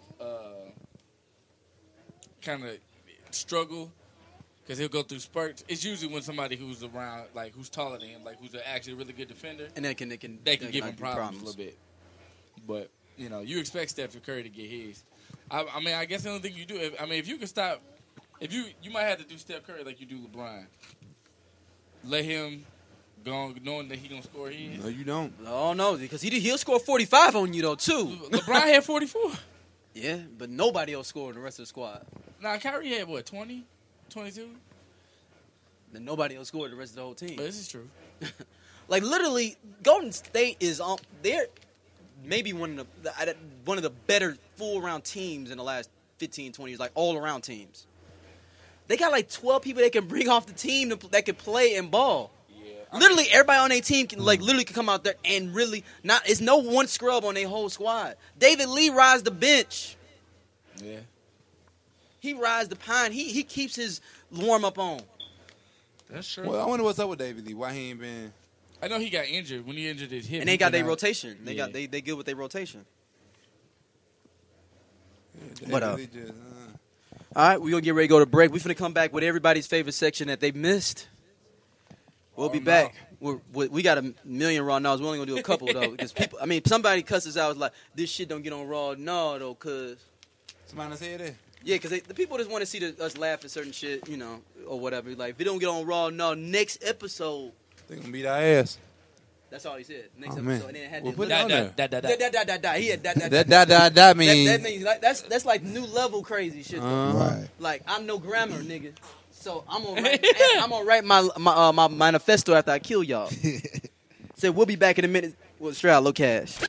kind of struggle, because he'll go through spurts. It's usually when somebody who's around, like who's taller than him, like who's actually a really good defender, And they can give him problems a little bit. But you expect Steph Curry to get his. I mean, I guess the only thing you do, if you can stop, you might have to do Steph Curry like you do LeBron. Let him go knowing that he gonna score his. No, you don't. Oh no, because he'll score 45 on you though too. LeBron had 44. Yeah, but nobody else scored the rest of the squad. Nah, Kyrie had what, 20, 22? Then nobody else scored the rest of the whole team. But this is true. Like literally, Golden State is on. They're maybe one of the better full round teams in the last 15, 20 years. Like all around teams. They got like 12 people they can bring off the team that can play and ball. Literally, everybody on their team can literally can come out there and really not. It's no one scrub on their whole squad. David Lee rides the bench. Yeah. He rides the pine. He keeps his warm up on. That's true. Well, I wonder what's up with David Lee. Why he ain't been? I know he got injured. When he injured his hip, And they he got been their out. rotation. They Yeah. got they good with their rotation. Yeah, But, David Lee just, All right, we're gonna get ready to go to break. We're gonna come back with everybody's favorite section that they missed. We'll be no. back. We got a million Raw Nows. We're only gonna do a couple though, because people. I mean, somebody cusses out like this shit don't get on Raw No though, cause somebody said that. yeah, cause the people just want to see us laugh at certain shit, or whatever. Like if it don't get on Raw No, next episode. They gonna beat our ass. That's all he said. Next Oh, episode, man. and then it had Well, this put it on there. He had That means. That means like that's like new level crazy shit. Though. Right. Like I'm no grammar, nigga. So I'm gonna write my manifesto after I kill y'all. So we'll be back in a minute with Straight Out Low Cash.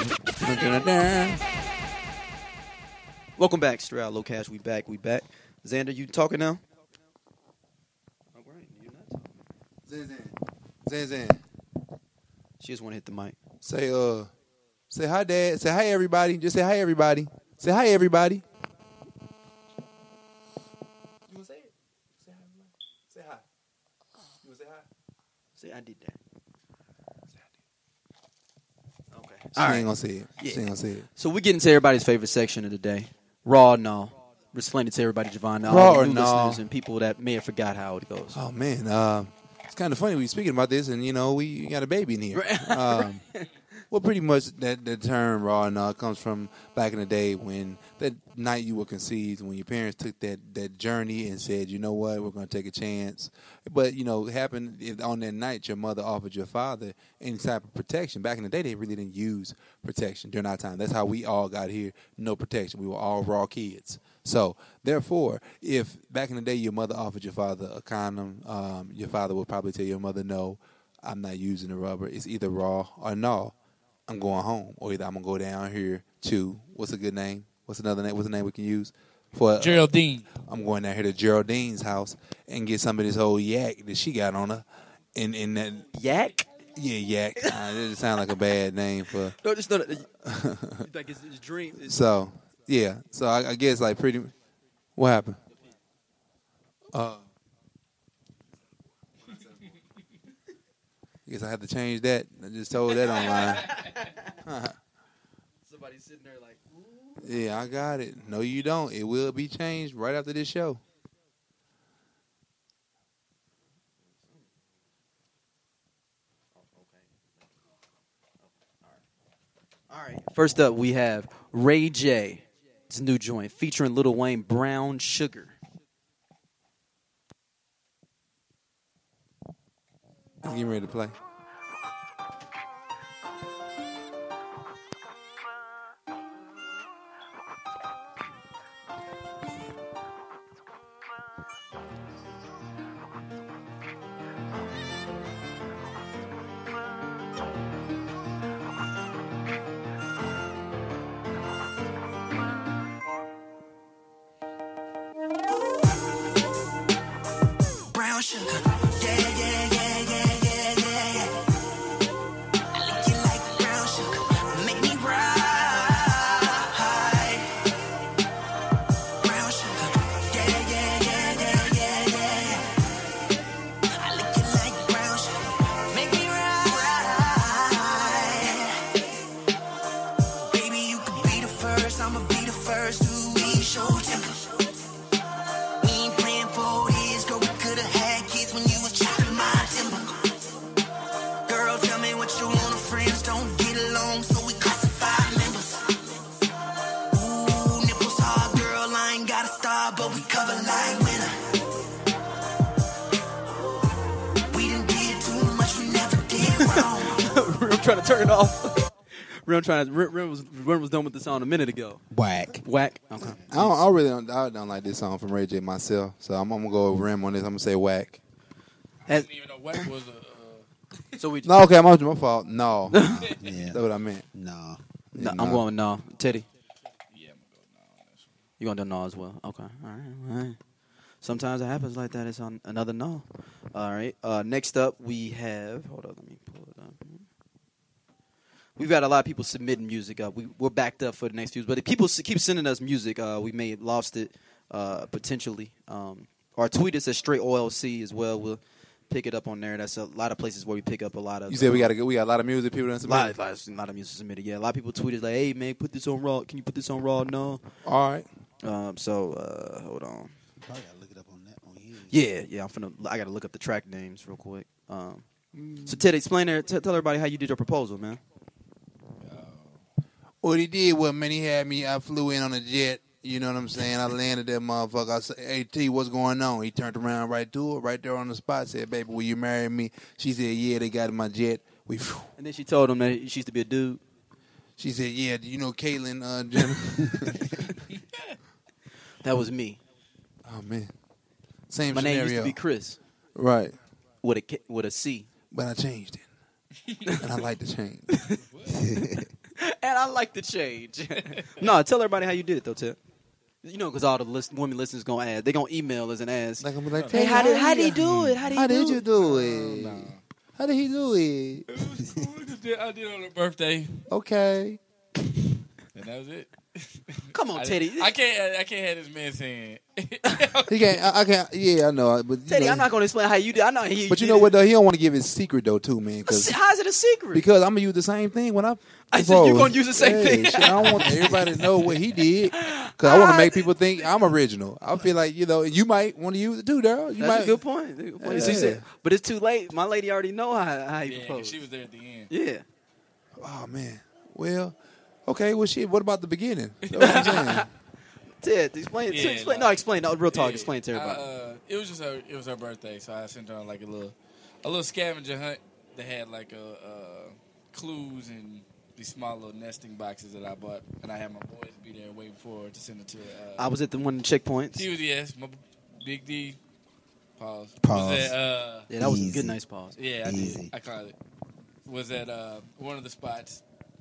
Welcome back, Straight Out Low Cash. We back. Xander, you talking now? All right, you're not talking. Zan. She just want to hit the mic. Say hi, Dad. Say hi, everybody. Just say hi, everybody. Say hi, everybody. You want to say it? See, I did that. Okay. She All ain't right. gonna say it. Yeah. She ain't gonna say it. So we get into everybody's favorite section of the day. Raw or no. We're explaining to everybody, Javon, all Raw the or new no. listeners and people that may have forgot how it goes. Oh man, it's kind of funny we speaking about this, and we got a baby in here. Well, pretty much the term raw and comes from back in the day when that night you were conceived, when your parents took that journey and said, you know what, we're going to take a chance. But, it happened if on that night your mother offered your father any type of protection. Back in the day, they really didn't use protection during our time. That's how we all got here, no protection. We were all raw kids. So, therefore, if back in the day your mother offered your father a condom, your father would probably tell your mother, no, I'm not using the rubber. It's either raw or no. I'm going home, or either I'm gonna go down here to what's a good name? What's another name? What's a name we can use for Geraldine? I'm going down here to Geraldine's house and get some of this old yak that she got on her. And that Yak? yeah, yak. It just sounds like a bad name for. No, just like it's dream. So yeah, so I guess like pretty. What happened? I guess I have to change that. I just told that online. Somebody's sitting there like, ooh. Yeah, I got it. No, you don't. It will be changed right after this show. All right. First up, we have Ray J. It's a new joint featuring Lil Wayne, Brown Sugar. I'm getting ready to play. Brown sugar, yeah, yeah, yeah, yeah, yeah, yeah, yeah. I lick you like brown sugar, make me ride. Brown sugar, yeah, yeah, yeah, yeah, yeah, yeah, yeah. I lick you like brown sugar, make me ride. Baby, you could be the first, I'ma be the first to ease your temper. We ain't playing for this, girl, we could've had kids when you was chopping my timber. Girl, tell me what you want, friends don't get along, so we classify members. Ooh, nipples hard, girl, I ain't got a star, but we cover like winter. We done did too much, we never did wrong. I'm trying to turn it off. Ren was done with the song a minute ago. Whack. Whack. Okay. I don't like this song from Ray J myself, so I'm gonna go with Rim on this. I'm gonna say whack. I didn't even know what was a. So we. No, okay, my fault. No, Yeah. that's what I meant. No. No, I'm going with no. Teddy, Yeah, I'm gonna go now on this one. you gonna do no as well? Okay. All right. Sometimes it happens like that. It's on another no. All right. Next up, we have. Hold on. Let me pull it up. We've got a lot of people submitting music. We're backed up for the next few, but if people keep sending us music, we may have lost it potentially. Or tweet us at Straight OLC as well. We'll pick it up on there. That's a lot of places where we pick up a lot of. You said we got a lot of music people done a submitted. lot of music submitted. Yeah, a lot of people tweeted like, "Hey man, put this on Raw. Can you put this on Raw?" No. All right. Hold on. Probably gotta look it up on that on here. Yeah. I gotta look up the track names real quick. So Ted, explain there. Tell everybody how you did your proposal, man. What he did was, man, he had me. I flew in on a jet. You know what I'm saying? I landed that motherfucker. I said, "Hey T, what's going on?" He turned around right to her, right there on the spot. Said, "Baby, will you marry me?" She said, "Yeah." They got in my jet. And then she told him that she used to be a dude. She said, "Yeah, do you know Caitlyn Jenner?" That was me. Oh man, same My scenario. name used to be Chris Right, with a C. but I changed it, and I like to change. And I like the change. No, tell everybody how you did it though, Ted. You know, because all the women listeners gonna ask. They gonna email us and ask. Like I'm like, Hey, how did he do it? How did you do it? How did he do it? I did on her birthday. Okay. and that was it. Come on, Teddy. I can't have this man saying. He can't. I can't. Yeah, I know. But you Teddy, know, I'm not going to explain how you did. I know he. But you know what though? He don't want to give his secret though too, man. How is it a secret? Because I'm gonna use the same thing when I said you gonna use the same thing. Shit, I don't want everybody to know what he did. Because I want to make people think I'm original. I feel like you might want to use it too, Daryl. That's a good point. Yeah. So you said, but it's too late. My lady already know how he proposed. She was there at the end. Yeah. Oh man. Well, okay. Well, shit. What about the beginning? You know what I'm saying? Ted, explain. No, explain. No, real talk. Explain to everybody. It was just her. It was her birthday, so I sent her on like a little scavenger hunt that had like clues and these small little nesting boxes that I bought, and I had my boys be there waiting for her to send it to. I was at the one checkpoints. He was my Big D. Pause. Pause. Was at, yeah, that was a Easy. good, nice pause. Yeah, I Easy. did. I caught it. Was at one of the spots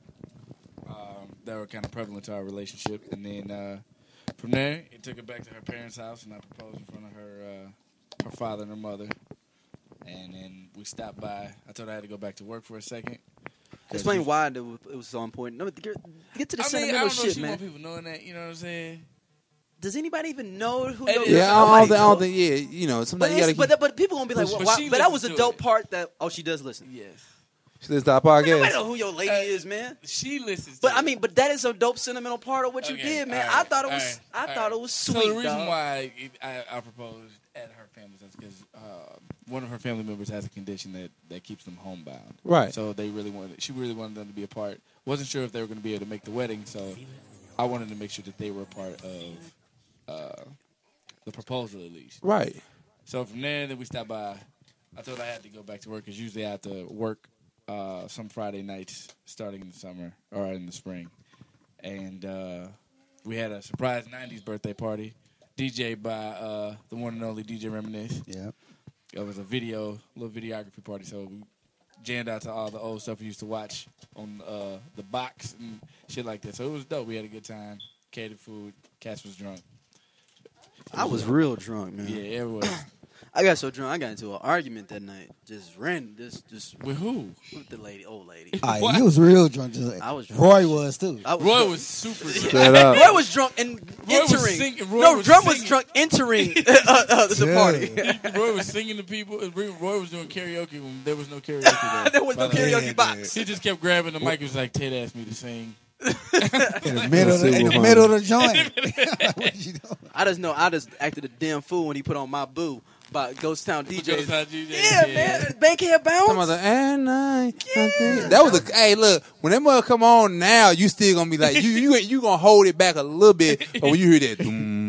that were kind of prevalent to our relationship, and then from there, it took her back to her parents' house, and I proposed in front of her father and her mother. And then we stopped by. I told her I had to go back to work for a second. Explain why it was so important. No, get to the sentimental I don't know shit, if she man. want people knowing that. You know what I'm saying? Does anybody even know who? It knows? is. Yeah, I don't think. Yeah, you know, sometimes you gotta. But people gonna be like, But why? she But that was a listens to dope it. part. That she does listen. Yes. She listens to our Nobody podcast. know who your lady is, man. She listens. But to I it. mean, but that is a dope sentimental part of what you Okay, did, man. all right, I thought it was. all I thought right. it was sweet. So the reason dog. why I proposed at her family's house because one of her family members has a condition that keeps them homebound. Right. So she really wanted them to be a part. Wasn't sure if they were going to be able to make the wedding, so I wanted to make sure that they were a part of the proposal at least. Right. So from there, then we stopped by. I told her I had to go back to work because usually I have to work some Friday nights starting in the summer or in the spring. And we had a surprise 90s birthday party, DJ by the one and only DJ Reminisce. Yeah. It was a little videography party, so we jammed out to all the old stuff we used to watch on the box and shit like that. So it was dope. We had a good time, catered food, Cass was drunk. I was real drunk, man. Yeah, it was. I got so drunk, I got into an argument that night. Just random, just With who? with the old lady. He was real drunk. Just like I was drunk. Roy was too. Roy was super drunk. Shut up. Roy was drunk and Roy was entering. singing- Roy No, was Drum was singing. drunk entering the party. Roy was singing to people. Roy was doing karaoke when there was no karaoke there. There was no By the way. karaoke box. He just kept grabbing the mic and was like, Ted asked me to sing. In the middle of the joint. What you doing? I just acted a damn fool when he put on My Boo by Ghost Town DJs. Ghost Town DJs, Yeah, yeah. man. Bankhead Bounce. Talking about the and I think that was a hey look when that mother come on now you still gonna be like you gonna hold it back a little bit but when you hear that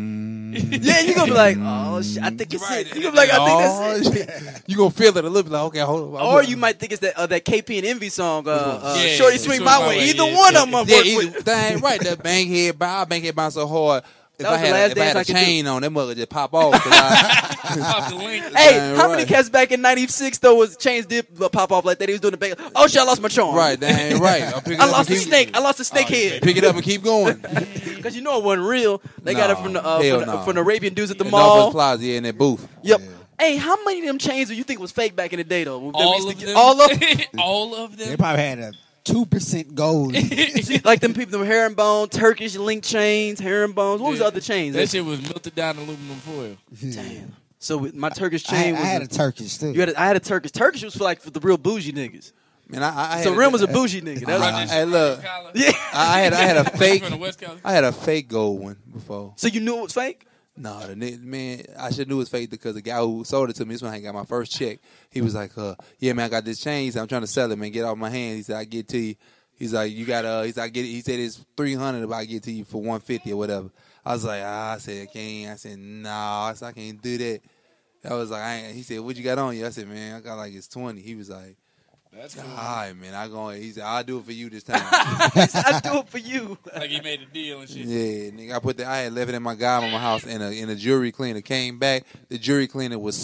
Yeah, you gonna be like, oh shit, I think it's it. You gonna be like, I think that's it. you gonna feel it a little bit like okay hold on Or you might think it's that K.P. and Envy song, Yeah, Shorty Swing My Way. Either one of them I'm yeah working either, with. dang right that bankhead bounce so hard if That was the I last had dance I a could chain on that mother just pop off 'cause I, Pop the link. Hey, Dang how many right. cats back in '96 though was chains did pop off like that? He was doing the back. Oh shit, I lost my charm. right dang right I'll pick it I up lost and the keep- snake. I lost the snake head. pick it up and keep going Because you know it wasn't real. They got it No, from the hell no. from the Arabian dudes at the Northwest mall. Plaza yeah in that booth Yep. Hey, how many of them chains do you think was fake back in the day though? All of them. All of them. All of They them. probably had a 2% gold. Like them people, them herringbone, Turkish link chains, herringbones. What was the other chains? That shit was melted down aluminum foil. Damn. So with my Turkish I chain had was a Turkish too. I had a Turkish. Turkish was for the real bougie niggas. man I So had Rim was a bougie nigga. That was, Roger hey look Collar. yeah. I had a fake From the West Coast. I had a fake gold one before. So you knew it was fake? No, man, I should knew it was fake because the guy who sold it to me, this when I got my first check, he was like, yeah, man, I got this chain. He said, I'm trying to sell it, man. Get off my hand. He said, I get to you. He's like, you got he's like, get it. He said it's $300 if I get to you for $150 or whatever. I was like, I said, I can't. I said, no, I said, I can't do that. I was like, I ain't. He said, what you got on you? I said, man, I got like it's 20. He was like, That's cool. all right, man, he said, I'll do it for you this time. I do it for you. Like he made a deal and shit. Yeah, nigga, I had left it in my godmama house in a jewelry cleaner. Came back, the jewelry cleaner was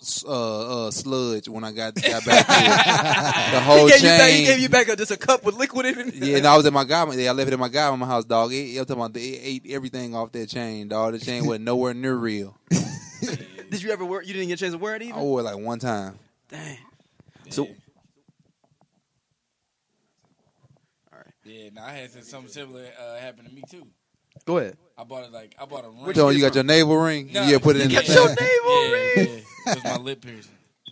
sludge when I got back to it. The whole He chain. gave you back just a cup with liquid in it. Yeah, and I was at my godmama. Yeah, I left it in my godmama house, dog. I'm talking about it ate everything off that chain, dog. The chain wasn't nowhere near real. Did you ever wear? You didn't get a chance to wear it I either. wore it like one time. Dang. So Yeah, no, I had something similar happen to me too. Go ahead. I bought a ring. Which one? You got your navel ring? No, Yeah, put it in the got bag. your navel ring. Yeah, it was my lip piercing.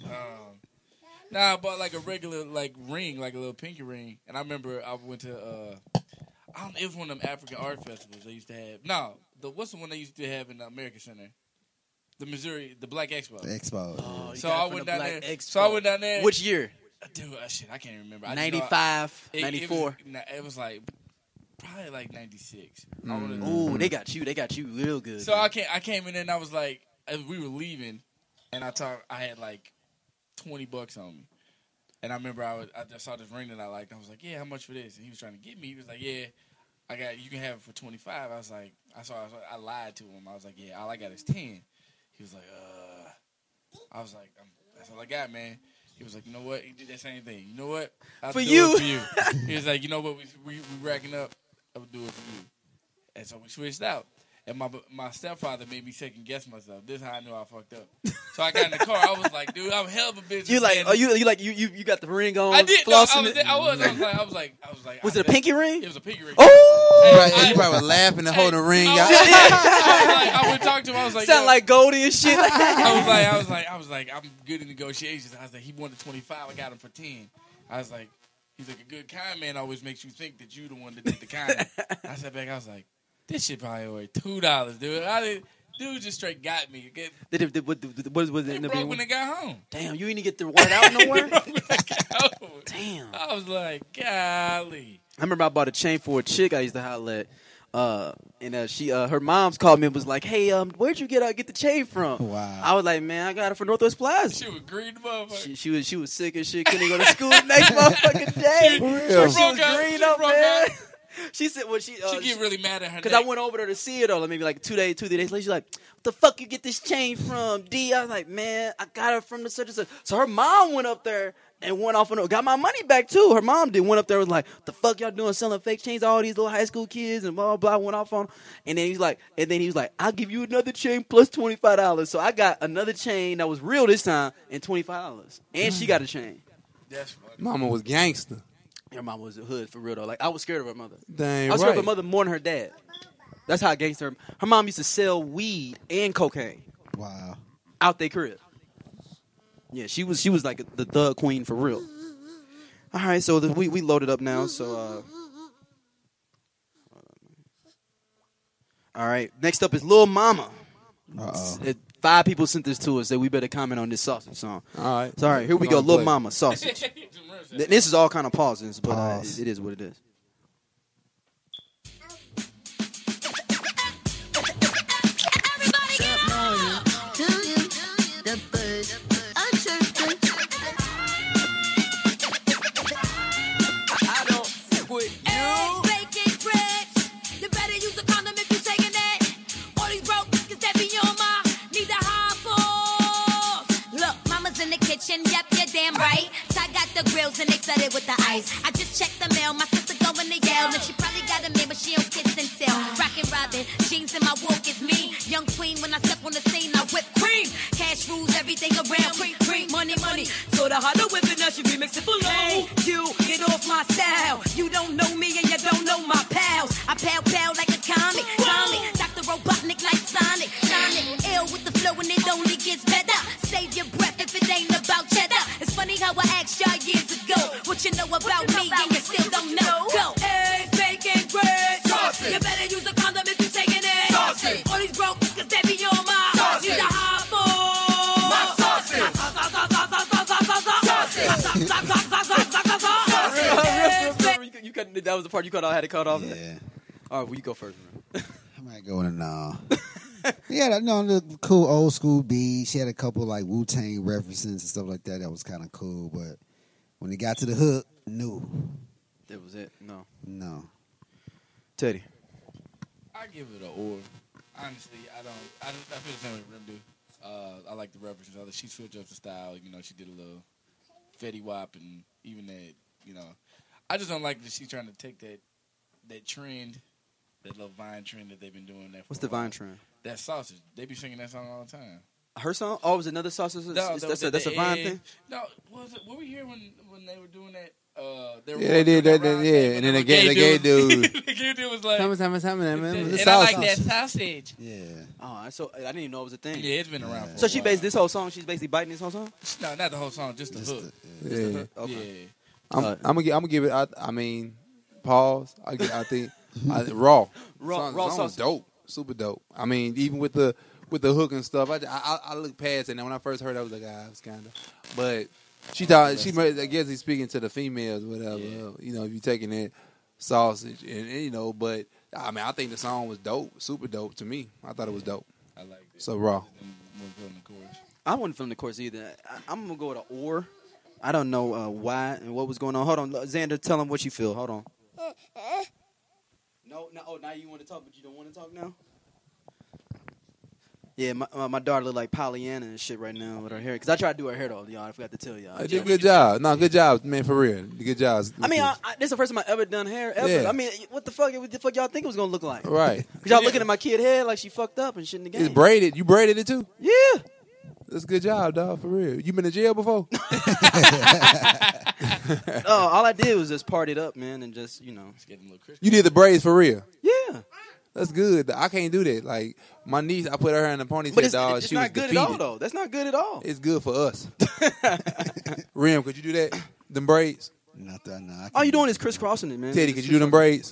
Nah, I bought like a regular like ring, like a little pinky ring. And I remember I went to I don't know, it was one of them African art festivals they used to have. No, what's the one they used to have in the American Center? The Missouri, the Black Expo. The Expo. Oh, you So got I it from went the down Black there. Expo. So I went down there. Which year? Dude, shit, I can't even remember. I just know 95, it 94. It was like probably like 96. Ooh, they got you real good. So man. I came in there and I was like, as we were leaving, and I had like $20 on me, and I remember I just saw this ring that I liked. I was like, yeah, how much for this? And he was trying to get me. He was like, yeah, you can have it for 25. I was like, I lied to him. I was like, yeah, all I got is 10. He was like, I was like, that's all I got, man. He was like, you know what? He did that same thing. You know what? I'll For do you. it for you. He was like, you know what? We racking up. I would do it for you. And so we switched out. And my stepfather made me second guess myself. This is how I knew I fucked up. So I got in the car. I was like, dude, I'm hell of a bitch. You like? man. Oh, you got the ring on? I did. No, flossing it? I was like. Was it a pinky ring? It was a pinky ring. Oh, You probably laughing and holding the ring out. I went to talk to him. I was like, sound yo. like Goldie and shit. I was like, I'm good in negotiations. I was like, he wanted 25. I got him for 10. I was like, he's like, a good kind man always makes you think that you the one that did the kind. I sat back. I was like, this shit probably worth $2, dude. Dude just straight got me. What was It it? broke when they got home. Damn, you didn't get the word out nowhere. Damn. I was like, golly. I remember I bought a chain for a chick I used to holler at. And she, her mom's called me and was like, "Hey, where'd you get the chain from?" Wow. I was like, "Man, I got it from Northwest Plaza." She was green, the motherfucker. She was sick as shit. Couldn't go to school the next motherfucking day. She was green up, man. She said, "Well, she get really mad at her because I went over there to see her though. Maybe like 2 days later. She's like, "What the fuck you get this chain from, D?" I was like, "Man, I got it from the such and such." So her mom went up there and went off and got my money back too. Her mom did. Went up there and was like, "The fuck y'all doing selling fake chains? All these little high school kids and blah blah blah." Went off on. And then he was like, "I'll give you another chain plus $25." So I got another chain that was real this time and $25, and she got a chain. That's funny. Mama was gangster. Her mom was a hood for real though. Like I was scared of her mother. Dang I was scared of right. her mother more than her dad. That's how gangster. Her mom used to sell weed and cocaine Wow. out their crib. Yeah, she was like the thug queen for real. All right, so we loaded up now. So all right, next up is Lil Mama. Uh-oh. 5 people sent this to us that we better comment on this sausage song. All right. So all right, here we go. Lil Mama sausage. This is all kind of pauses, but Pause. it is what it is. Yep, you're damn right. So I got the grills and they flooded with the ice. I just checked the mail, my sister going to yell. And she probably got a man, but she don't kiss and tell. Rockin' Robin, jeans in my walk is me. Young queen, when I step on the scene, I whip cream. Cash rules everything around. Cream, cream, money, money. So the harder whipping, now she remix it for low. Hey, you, get off my style. You don't know me and you don't know my pals. I pow like a comic. Tommy, Dr. Robotnik like Sonic. Sonic, ill with the flow and it only gets better. Save your breath if it ain't about cheddar. It's funny how I asked y'all years ago what you know about me and you still don't know. Go. Eggs, bacon, bread. Sausage. You better use a condom if you're taking it. Sausage. All these broke niggas that be on my sausage. Need a hot boy. My sausage. You cut, that was the part you cut off. Had to cut off. Yeah. All right, well, you go first. I might go in a no. Yeah, the cool old school beat. She had a couple like Wu-Tang references and stuff like that. That was kind of cool. But when it got to the hook, no. That was it. No. Teddy. I give it an or. Honestly, I feel the same way Rim do. I like the references. She switched up the style. You know, she did a little Fetty Wap and even that. You know, I just don't like that she's trying to take that trend, that little Vine trend that they've been doing. What's the Vine trend? That sausage. They be singing that song all the time. Her song? Oh, it was another sausage? That's a Vine thing? No, what we hear when they were doing that? They did that. Yeah, and then the gay dude. The gay dude was like, Something, man. and I like that sausage. Yeah. Oh, so I didn't even know it was a thing. Yeah, it's been around. For So a she while. based this whole song. She's basically biting this whole song. No, not the whole song, just the hook. Yeah. Okay. I'm gonna give it. I mean, pause. I think raw. Raw song was sauce. dope, super dope. I mean, even with the hook and stuff, I looked past it. And when I first heard it, I was like, it's kind of. But she thought I guess he's speaking to the females, whatever. Yeah. You know, if you're taking that sausage and you know, but I mean, I think the song was dope, super dope to me. I thought it was dope. I like it. So raw. I wasn't feeling the chorus either. I'm gonna go with an or. I don't know why and what was going on. Hold on, Xander, tell him what you feel. Hold on. No. Oh, now you want to talk, but you don't want to talk now. Yeah, my daughter look like Pollyanna and shit right now with her hair. Because I tried to do her hair, though, y'all. I forgot to tell y'all. I did a good job. No, good job, man, for real. Good job. I mean, this is the first time I ever done hair ever. Yeah. I mean, what the fuck y'all think it was going to look like? Right. Because y'all looking at my kid head like she fucked up and shit in the game. It's braided. You braided it, too? Yeah. That's a good job, dog, for real. You been to jail before? Oh, all I did was just part it up, man, and just, you know. You did the braids for real? Yeah. That's good. I can't do that. Like, my niece, I put her hair in a ponytail, But it's dog. it's She not was good defeated. at all, though. That's not good at all. It's good for us. Rim, could you do that? Them braids? Not that. No, All you doing is crisscrossing it, man. Teddy, could you do them braids?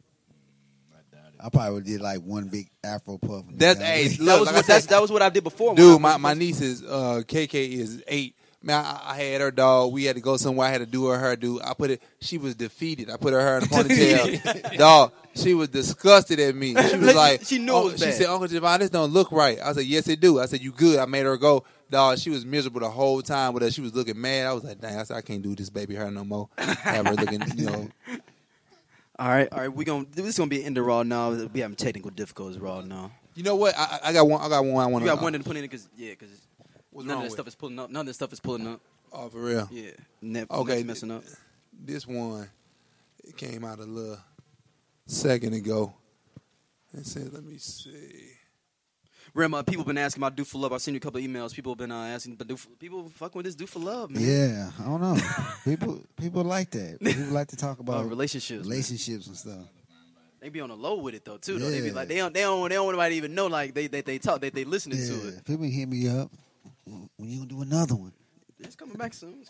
I probably would did like one big Afro puff. That's look, like I said, That was what I did before. dude. My niece is KK is 8. Man, I had her dog. We had to go somewhere. I had to do her hair. Dude, she was defeated. I put her hair in a ponytail. Dog, she was disgusted at me. She was like, She knew it was She bad. said, Uncle Javon, this don't look right. I said, yes, it do. I said, you good. I made her go. Dog, she was miserable the whole time with her. She was looking mad. I was like, dang, I said, I can't do this baby hair no more. Have her looking, you know. All right. This is gonna be an end of Raw now. We having technical difficulties Raw now. You know what? I got one. I want You to. got one to put in because What's none wrong of this with stuff is pulling up. None of this stuff is pulling up. Oh, for real? Yeah. Netflix Okay. messing up. This one, it came out a little second ago. It said, let me see. Rem, people been asking about Do for Love. I've seen you a couple of emails. People have been asking, but people fucking with this Do for Love, man. Yeah, I don't know. people like that. People like to talk about relationships and stuff. They be on the low with it though too. Though. Yeah. They be like they don't want nobody to even know like they talk they listening to Yeah, it. people hit me up. When you gonna do another one? It's coming back soon.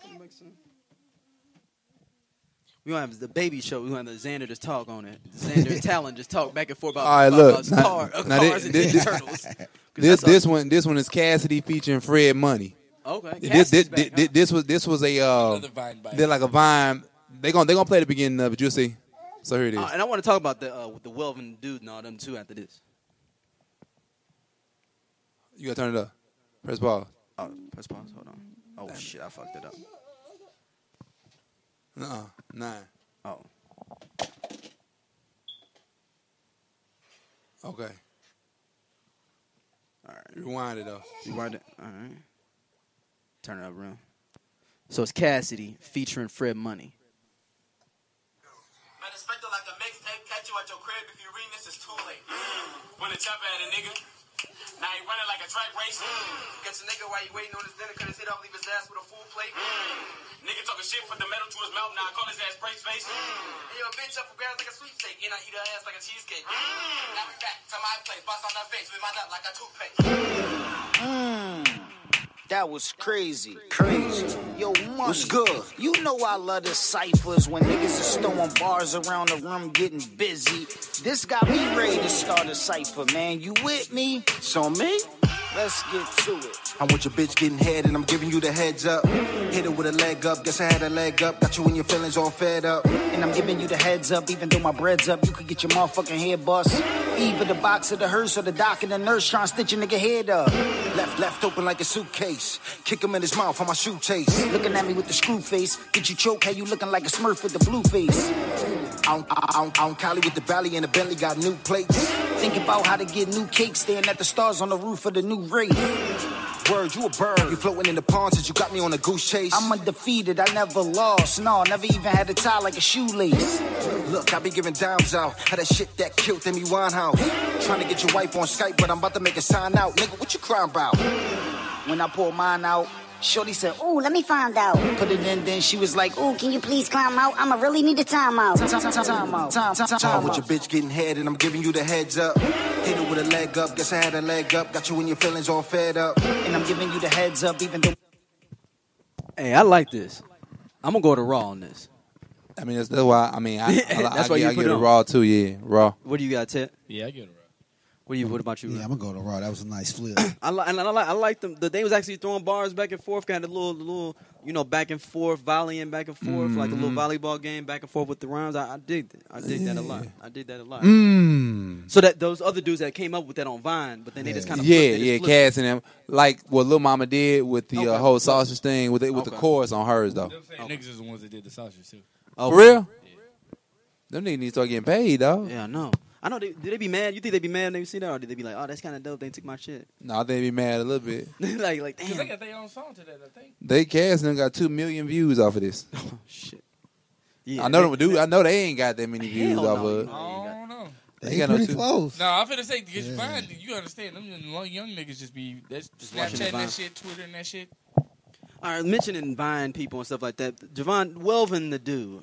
We gonna have the baby show. We gonna have the Xander just talk on it. Xander and Talon just talk back and forth about, All right, look. cars and Ninja Turtles. 'Cause This one is Cassidy featuring Fred Money. Okay. This was a Another Vine bite. they're like a Vine. They gonna play the beginning of it. You'll see. So here it is. And I want to talk about with the Welvin dude and all them too after this. You gotta turn it up. Press pause. Oh, press pause. Hold on. Oh shit, I fucked it up. 9. Oh. Okay. All right. Rewind it though. You write it. All right. Turn it up, real. So it's Cassidy featuring Fred Money. Man, expect like a mixtape, catch you at your crib. If you read this, it's too late. When the chopper at a nigga, now he running like a track race. Catch a nigga while you waiting on his dinner, cause his hit off, leave his ass with a full plate. Nigga talking shit, put the metal to his mouth, now I call his ass brace face. Yo, bitch up for grabs like a sweepstake, and I eat her ass like a cheesecake. Now we back to my place, bust on her face with my nut like a toothpaste. That was crazy. Yo, what's good? You know I love the ciphers when niggas is throwing bars around the room getting busy. This got me ready to start a cipher, man. You with me? So me? Let's get to it. I want your bitch getting head and I'm giving you the heads up. Hit it with a leg up, guess I had a leg up. Got you in your feelings all fed up. And I'm giving you the heads up, even though my bread's up, you could get your motherfucking head bust. Either the box or the hearse or the doc and the nurse trying to stitch your nigga head up. Left open like a suitcase. Kick him in his mouth on my shoe taste. Looking at me with the screw face. Get you choke, how you looking like a smurf with the blue face. On Cali with the Valley and the Bentley got new plates. Think about how to get new cakes, staring at the stars on the roof of the new Wraith. Word, you a bird. You floating in the pond since you got me on a goose chase. I'm undefeated, I never lost. No, never even had a tie like a shoelace. Look, I be giving dimes out. How that shit that killed Amy Winehouse. Trying to get your wife on Skype, but I'm about to make a sign out. Nigga, what you crying about? When I pull mine out, Shorty said, ooh, let me find out. Put it in, then she was like, ooh, can you please climb out? I'ma really need a timeout. Time with your bitch getting head and I'm giving you the heads up. Hit it with a leg up, guess I had a leg up. Got you in your feelings all fed up. And I'm giving you the heads up, even though. Hey, I like this. I'm gonna go to Raw on this. I mean, that's why. I mean, I That's why you I put give it it on. Raw too. Yeah, Raw. What do you got, Ted? Yeah, I get it right. What about you? Yeah, I'm gonna go to Raw. That was a nice flip. I like them. They was actually throwing bars back and forth, kind of little, back and forth, volleying back and forth, like a little volleyball game, back and forth with the rhymes. I dig that. I dig that a lot. I did that a lot. So that those other dudes that came up with that on Vine, but then they just kind of Cass and them, like what Lil Mama did with the whole sausage thing with the Okay. chorus on hers though. Them same niggas is the ones that did the sausage too. Oh, For real? Them niggas need to start getting paid, dog. Yeah, I know. I know. Did they be mad? You think they be mad when they see that, or did they be like, "Oh, that's kind of dope. They took my shit." No, I think they be mad a little bit. like, Cause they damn. got their own song to that, I think. They Cass and them got 2 million views off of this. Oh, shit. Yeah, I know them dude. I know they ain't got that many views Hell off no. of it. I don't know. They They got no pretty two. close. No, I'm finna say because you understand them young niggas just be that's watching Snapchatting Vine. that shit, Twittering that shit. All right, mentioning Vine people and stuff like that. Javon Welvin, the dude,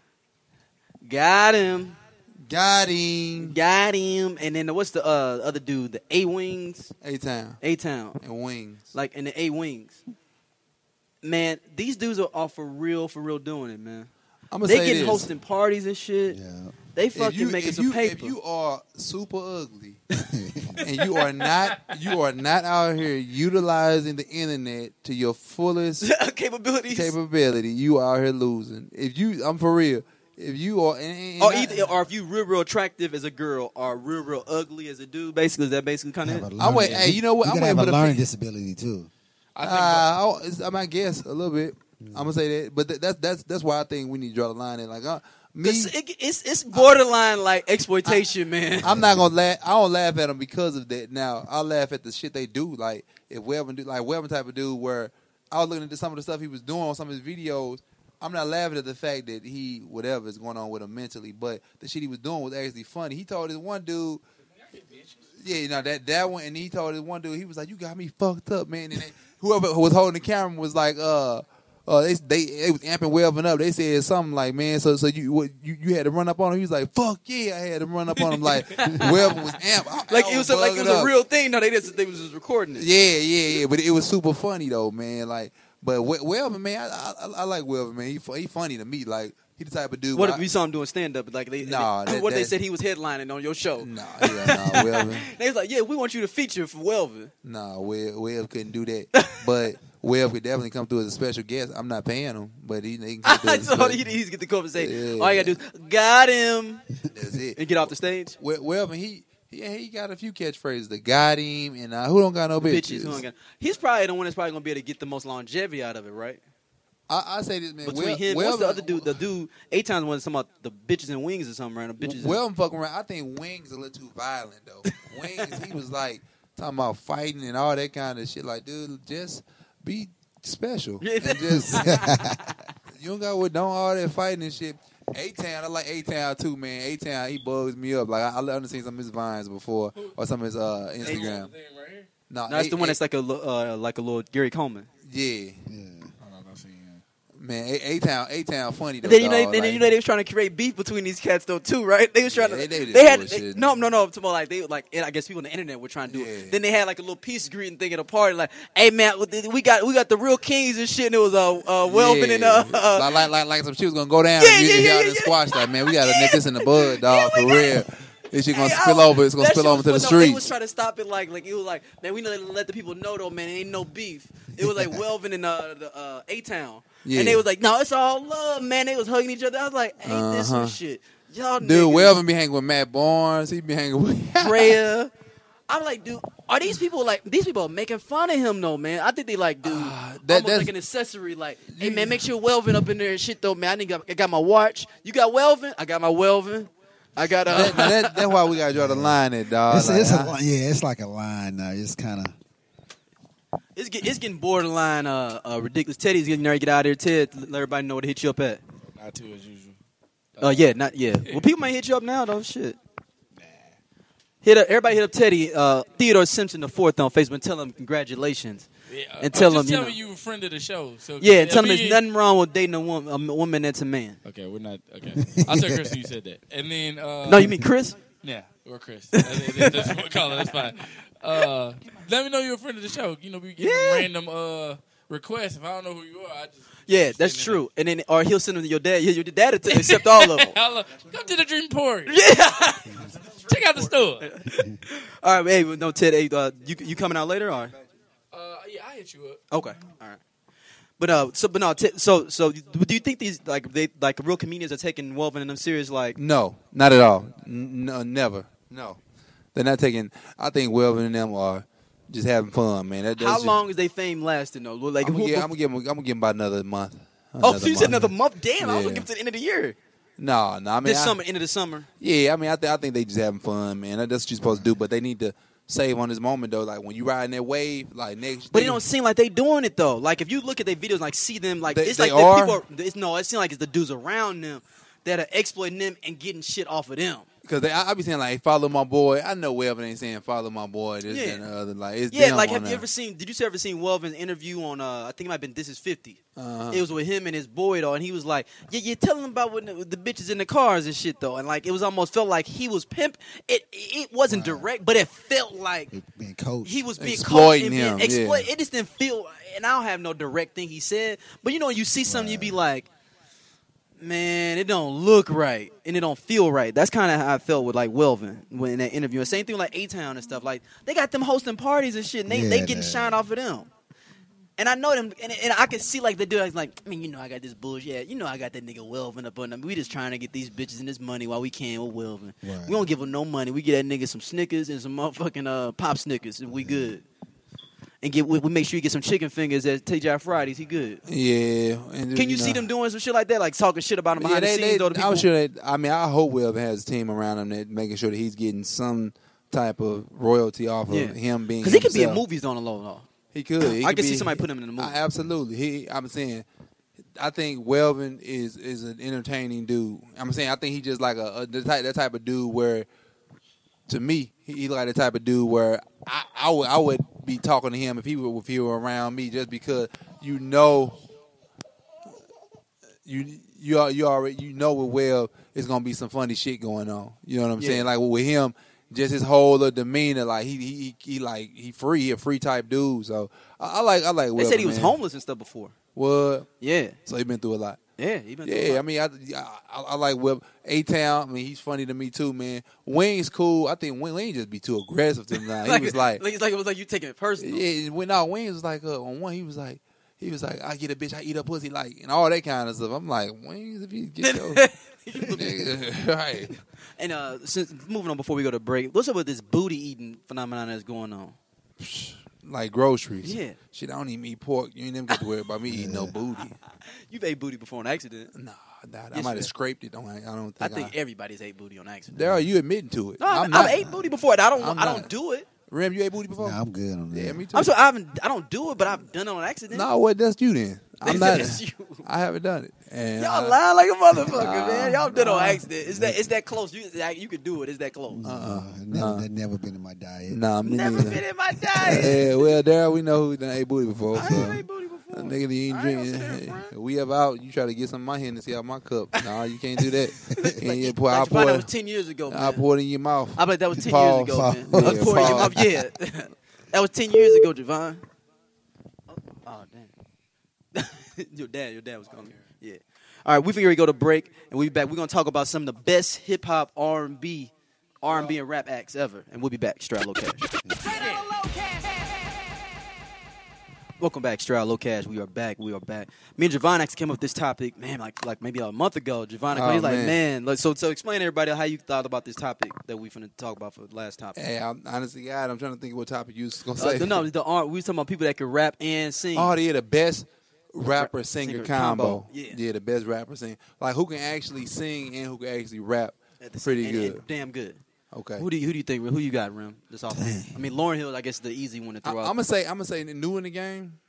got him. Got him. And then what's the other dude? The A Wings, A-Town A-Town, and Wings. like in the A Wings. Man, these dudes are all for real doing it, man. I'm gonna They say getting this. hosting parties and shit. Yeah. They fucking making some paper. If you are super ugly and you are not out here utilizing the internet to your fullest capability, you are out here losing. I'm for real. If you are, or if you real attractive as a girl, or real ugly as a dude, basically is that basically kind of it? I'm wait. Hey, you know what? You I'm could have waiting a for learning the. disability too. I might guess a little bit. I'm gonna say that, but that's why I think we need to draw the line. Like me, It's borderline like exploitation, man. I'm not gonna laugh. I don't laugh at them because of that. Now I laugh at the shit they do. Like if Welvin type of dude, where I was looking at some of the stuff he was doing on some of his videos. I'm not laughing at the fact that whatever is going on with him mentally, but the shit he was doing was actually funny. He told this one dude, that one, and he told this one dude, he was like, "You got me fucked up, man." And whoever was holding the camera was like, they was amping Welvin up. They said something like, "Man, so you had to run up on him." He was like, "Fuck yeah, I had to run up on him." Like Welvin was amped. Like it was a real thing. No, they was just recording it. Yeah, but it was super funny though, man. Like, but Welvin, man, I like Welvin, man. He funny to me. Like he the type of dude. What if you saw him doing stand up? Like they said he was headlining on your show. Nah, Welvin. They was like, yeah, we want you to feature for Welvin. Nah, Welv couldn't do that. But Welv could definitely come through as a special guest. I'm not paying him, but he can come through. So he's get the conversation. All you gotta do is got him. That's it. And get off the stage. Welvin, he got a few catchphrases. The got him and who don't got no bitches. He's probably the one that's probably gonna be able to get the most longevity out of it, right? I say this, man. Between him, what's the other dude? The dude, 8 times one talking about the bitches and wings or something, right? Welvin fucking around. I think Wings a little too violent though. Wings, he was like talking about fighting and all that kind of shit. Like, dude, just be special. And just you don't got with all that fighting and shit. A-Town, I like A-Town too, man. A-Town, he bugs me up. Like I done seen some of his vines before or some of his Instagram. No, that's the one that's like a little Gary Coleman. Yeah. Man, A-Town funny though. Then they was trying to create beef between these cats though too, right? They was trying to. I guess people on the internet were trying to do it. Then they had like a little peace greeting thing at a party, like, "Hey man, we got the real kings and shit." And it was Welvin and like some shit was gonna go down. And squash that, man. We gotta nip this in the bud, dog, for real. This shit gonna spill over. It's gonna spill over to the streets. They was trying to stop it like it was like, man, we need to let the people know though, man, ain't no beef. It was like Welvin and the A-Town. Yeah. And they was like, no, it's all love, man. They was hugging each other. I was like, ain't this some shit? Y'all dude, niggas. Welvin be hanging with Matt Barnes. He be hanging with Freya. I'm like, dude, are these people making fun of him though, man? I think they like, dude, almost like an accessory. Like, hey man, make sure Welvin up in there and shit though, man. I got my watch. You got Welvin? I got my Welvin. I got that's why we gotta draw the line there, dog. It's like a line now. It's kind of. It's getting borderline ridiculous. Teddy's getting ready to get out of there. Ted, let everybody know where to hit you up at. Not too as usual. Well, people might hit you up now though. Shit. Everybody hit up Teddy Theodore Simpson IV on Facebook and tell him congratulations. Yeah, And tell him, just you tell know. me you a friend of the show. So Yeah, and tell him if there's he- nothing wrong with dating a woman that's a man. Okay, we're not. Okay, I'll tell Chris you said that. And then. No, you mean Chris? Yeah, or Chris. That's what we call it. That's fine. Let me know you're a friend of the show. You know, we get random requests. If I don't know who you are, I just. Yeah, that's true. And then, or he'll send them to your dad. Your dad will accept all of them. Come to the Dream Emporium. Yeah. Check out the store. All right, hey, no, Ted, hey, you coming out later or? Yeah, I hit you up. Okay, all right. But so do you think these like real comedians are taking Welvin and them serious? Like, No, not at all. No, never. No, they're not taking. I think Welvin and them are just having fun, man. That's how just- long is they fame lasting though? Like, I'm gonna give them about another month. oh, so you said another month? Damn, I was Yeah. looking to the end of the year. No. I mean, This summer, end of the summer. Yeah, I mean, I think they just having fun, man. That's what you're supposed to do. But they need to save on this moment though. Like when you riding that wave, like next. But it don't seem like they doing it though. Like if you look at their videos, like see them, like They- it's they like are? the people. It seems like it's the dudes around them that are exploiting them and getting shit off of them. Because I be saying like, follow my boy. I know Welvin ain't saying follow my boy. This Yeah. and the other. Like it's Yeah, them like on have you there. ever seen? Did you ever seen Welvin's interview on? I think it might have been This Is 50. Uh-huh. It was with him and his boy though, and he was like, "Yeah, you're telling him about when the bitches in the cars and shit though," and like it was almost felt like he was pimp. It wasn't direct, but it felt like Being coached. he was being Exploiting coached and being him, exploited. yeah. It just didn't feel, and I don't have no direct thing he said, but you know, you see something, you be like, man, it don't look right and it don't feel right. That's kind of how I felt with like Welvin when in that interview. And same thing with like A-Town and stuff. Like they got them hosting parties and shit, and they Yeah, getting man. shine off of them. And I know them, and I can see like the dude. Like, I mean, you know, I got this bullshit. Yeah, you know, I got that nigga Welvin up on them. We just trying to get these bitches and this money while we can with Welvin. Right. We don't give him no money. We get that nigga some Snickers and some motherfucking pop Snickers, and we good. And we make sure you get some chicken fingers at TGI Fridays. He good. Yeah. And, Can you see them doing some shit like that, like talking shit about him behind the scenes? Though, the people? I'm sure that. I mean, I hope Welvin has a team around him that making sure that he's getting some type of royalty off of him being. Because he could be in himself. movies on the low though. He could. He I could can see be- somebody put him in the movie. Absolutely. I'm saying, I think Welvin is an entertaining dude. I'm saying, I think he just like that type of dude where, to me, he like the type of dude where I would be talking to him if he were around me, just because you know with Webb it's gonna be some funny shit going on. You know what I'm saying? Like with him. Just his whole demeanor, like he free, he a free type dude. So I like. They Welvin, said he was man. homeless and stuff before. What? Yeah. So he been through a lot. Yeah, he been through a Yeah, lot. I mean, I like Webb. A-Town, I mean, he's funny to me too, man. Wayne's cool. I think Wayne just be too aggressive to him now. He was like, it was like you taking it personal. yeah. When Wayne was like on one, he was like, I get a bitch, I eat her pussy, like, and all that kind of stuff. I'm like, Wayne, if you get your nigga, right. And since moving on before we go to break, what's up with this booty eating phenomenon that's going on? Like groceries. Yeah. Shit, I don't even eat pork. You ain't never got to worry about me eating no booty. You've ate booty before on accident. Nah, I Yes, might you have scraped it. I don't I think. think everybody's ate booty on accident. Daryl, you admitting to it? No, I'm I've not. ate booty before. I I'm don't not. do it. Rem, you ate booty before? Nah, I'm good on that. Yeah, me too. I'm sorry, I don't do it, but I've done it on accident. No, what? That's you then. I'm They not. said it's you. I haven't done it. And Y'all lying like a motherfucker, man. Y'all did it on nah. accident. It's that close. You could do it. It's that close. That never been in my diet. Nah, me Never neither. been in my diet. Yeah, well, Daryl, we know who done ate booty before. I So. ain't ate booty before. Nigga, you ain't I ain't gonna drinking. say that, friend. We ever out, you try to get some of my Hennessy out my cup. Nah, you can't do that. Like, I'll Javon, pour that was it. 10 years ago, man. I'll pour it in your mouth. I bet that was 10 Pause. years ago, man. Pause. I was pouring in your Pause. mouth. Yeah. That was 10 years ago, Javon. Oh, damn. Your dad was calling me. Yeah. All right, we figure we go to break, and we'll be back. We're going to talk about some of the best hip-hop, R&B and rap acts ever. And we'll be back. Straight out Low Cash. Welcome back, Straight Out Low Cash. We are back. Me and Javon actually came up with this topic, man, like maybe a month ago. Javon, he's like, man. So explain to everybody how you thought about this topic that we finna talk about for the last topic. Hey, honestly, God, I'm trying to think of what topic you was going to say. No, we was talking about people that can rap and sing. Oh, yeah, the best rapper-singer Singer combo. combo, yeah. The best rapper-singer. Like, who can actually sing and who can actually rap pretty and good. damn good. Okay. Who do you think? Who you got, Rim? This off. I mean, Lauryn Hill, I guess, is the easy one to throw out. I'm gonna say new in the game.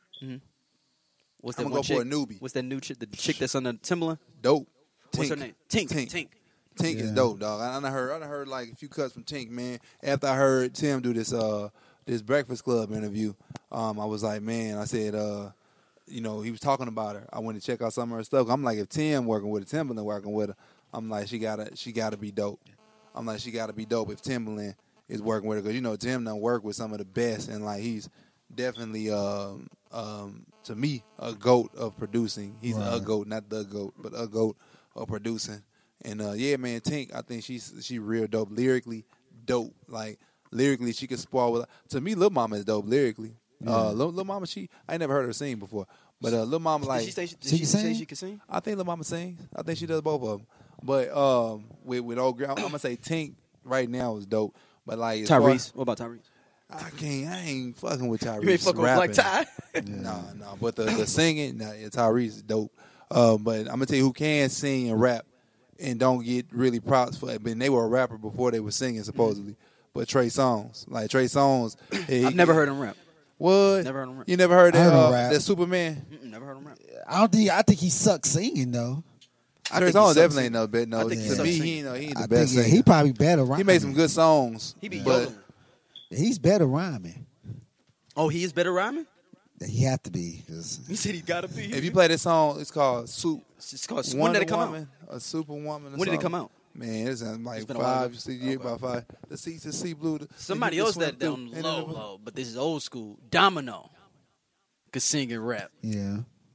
What's I'm that gonna one go for a chick? newbie. What's that new chick? The chick that's on the Timberland? Dope. What's her Tink. name? Tink. Tink is dope, dog. I done heard like a few cuts from Tink, man. After I heard Tim do this Breakfast Club interview, I was like, man, I said, he was talking about her. I went to check out some of her stuff. I'm like, if Tim working with her, Timbaland working with her, I'm like, she gotta be dope. I'm like, she gotta be dope if Timbaland is working with her, because Tim done work with some of the best, and like he's definitely to me a GOAT of producing. He's a GOAT, not the GOAT, but a GOAT of producing. And yeah, man, Tink, I think she real dope. Lyrically dope. Like lyrically, she can spar with. To me, Lil Mama is dope lyrically. Lil Mama, I ain't never heard her sing before, but Lil Mama like. Did she say she could sing? I think Lil Mama sings. I think she does both of them. But with old girl, I'm gonna say Tink right now is dope. But like Tyrese, what about Tyrese? I ain't fucking with Tyrese. You ain't fucking with Black Ty? No. But the singing, Tyrese is dope. But I'm gonna tell you who can sing and rap and don't get really props for it. But they were a rapper before they were singing, supposedly. But Trey Songz. I've never heard him rap. What? Never heard him rap. You never heard that Superman? Never heard him rap. I think he sucks singing though. Trey Songz definitely ain't no bad. No, to me, he ain't the best singer. He probably better rhyming. He made some good songs. He be but he's better rhyming. Oh, he is better rhyming? He have to be. He said he gotta be. If you play this song, it's called Soup. It's called when did it come out? A Superwoman. When did it come out? Man, it's like 5, 6 years, about 5. The sea blue. Somebody else that down low, but this is old school. Domino could sing and rap. Yeah.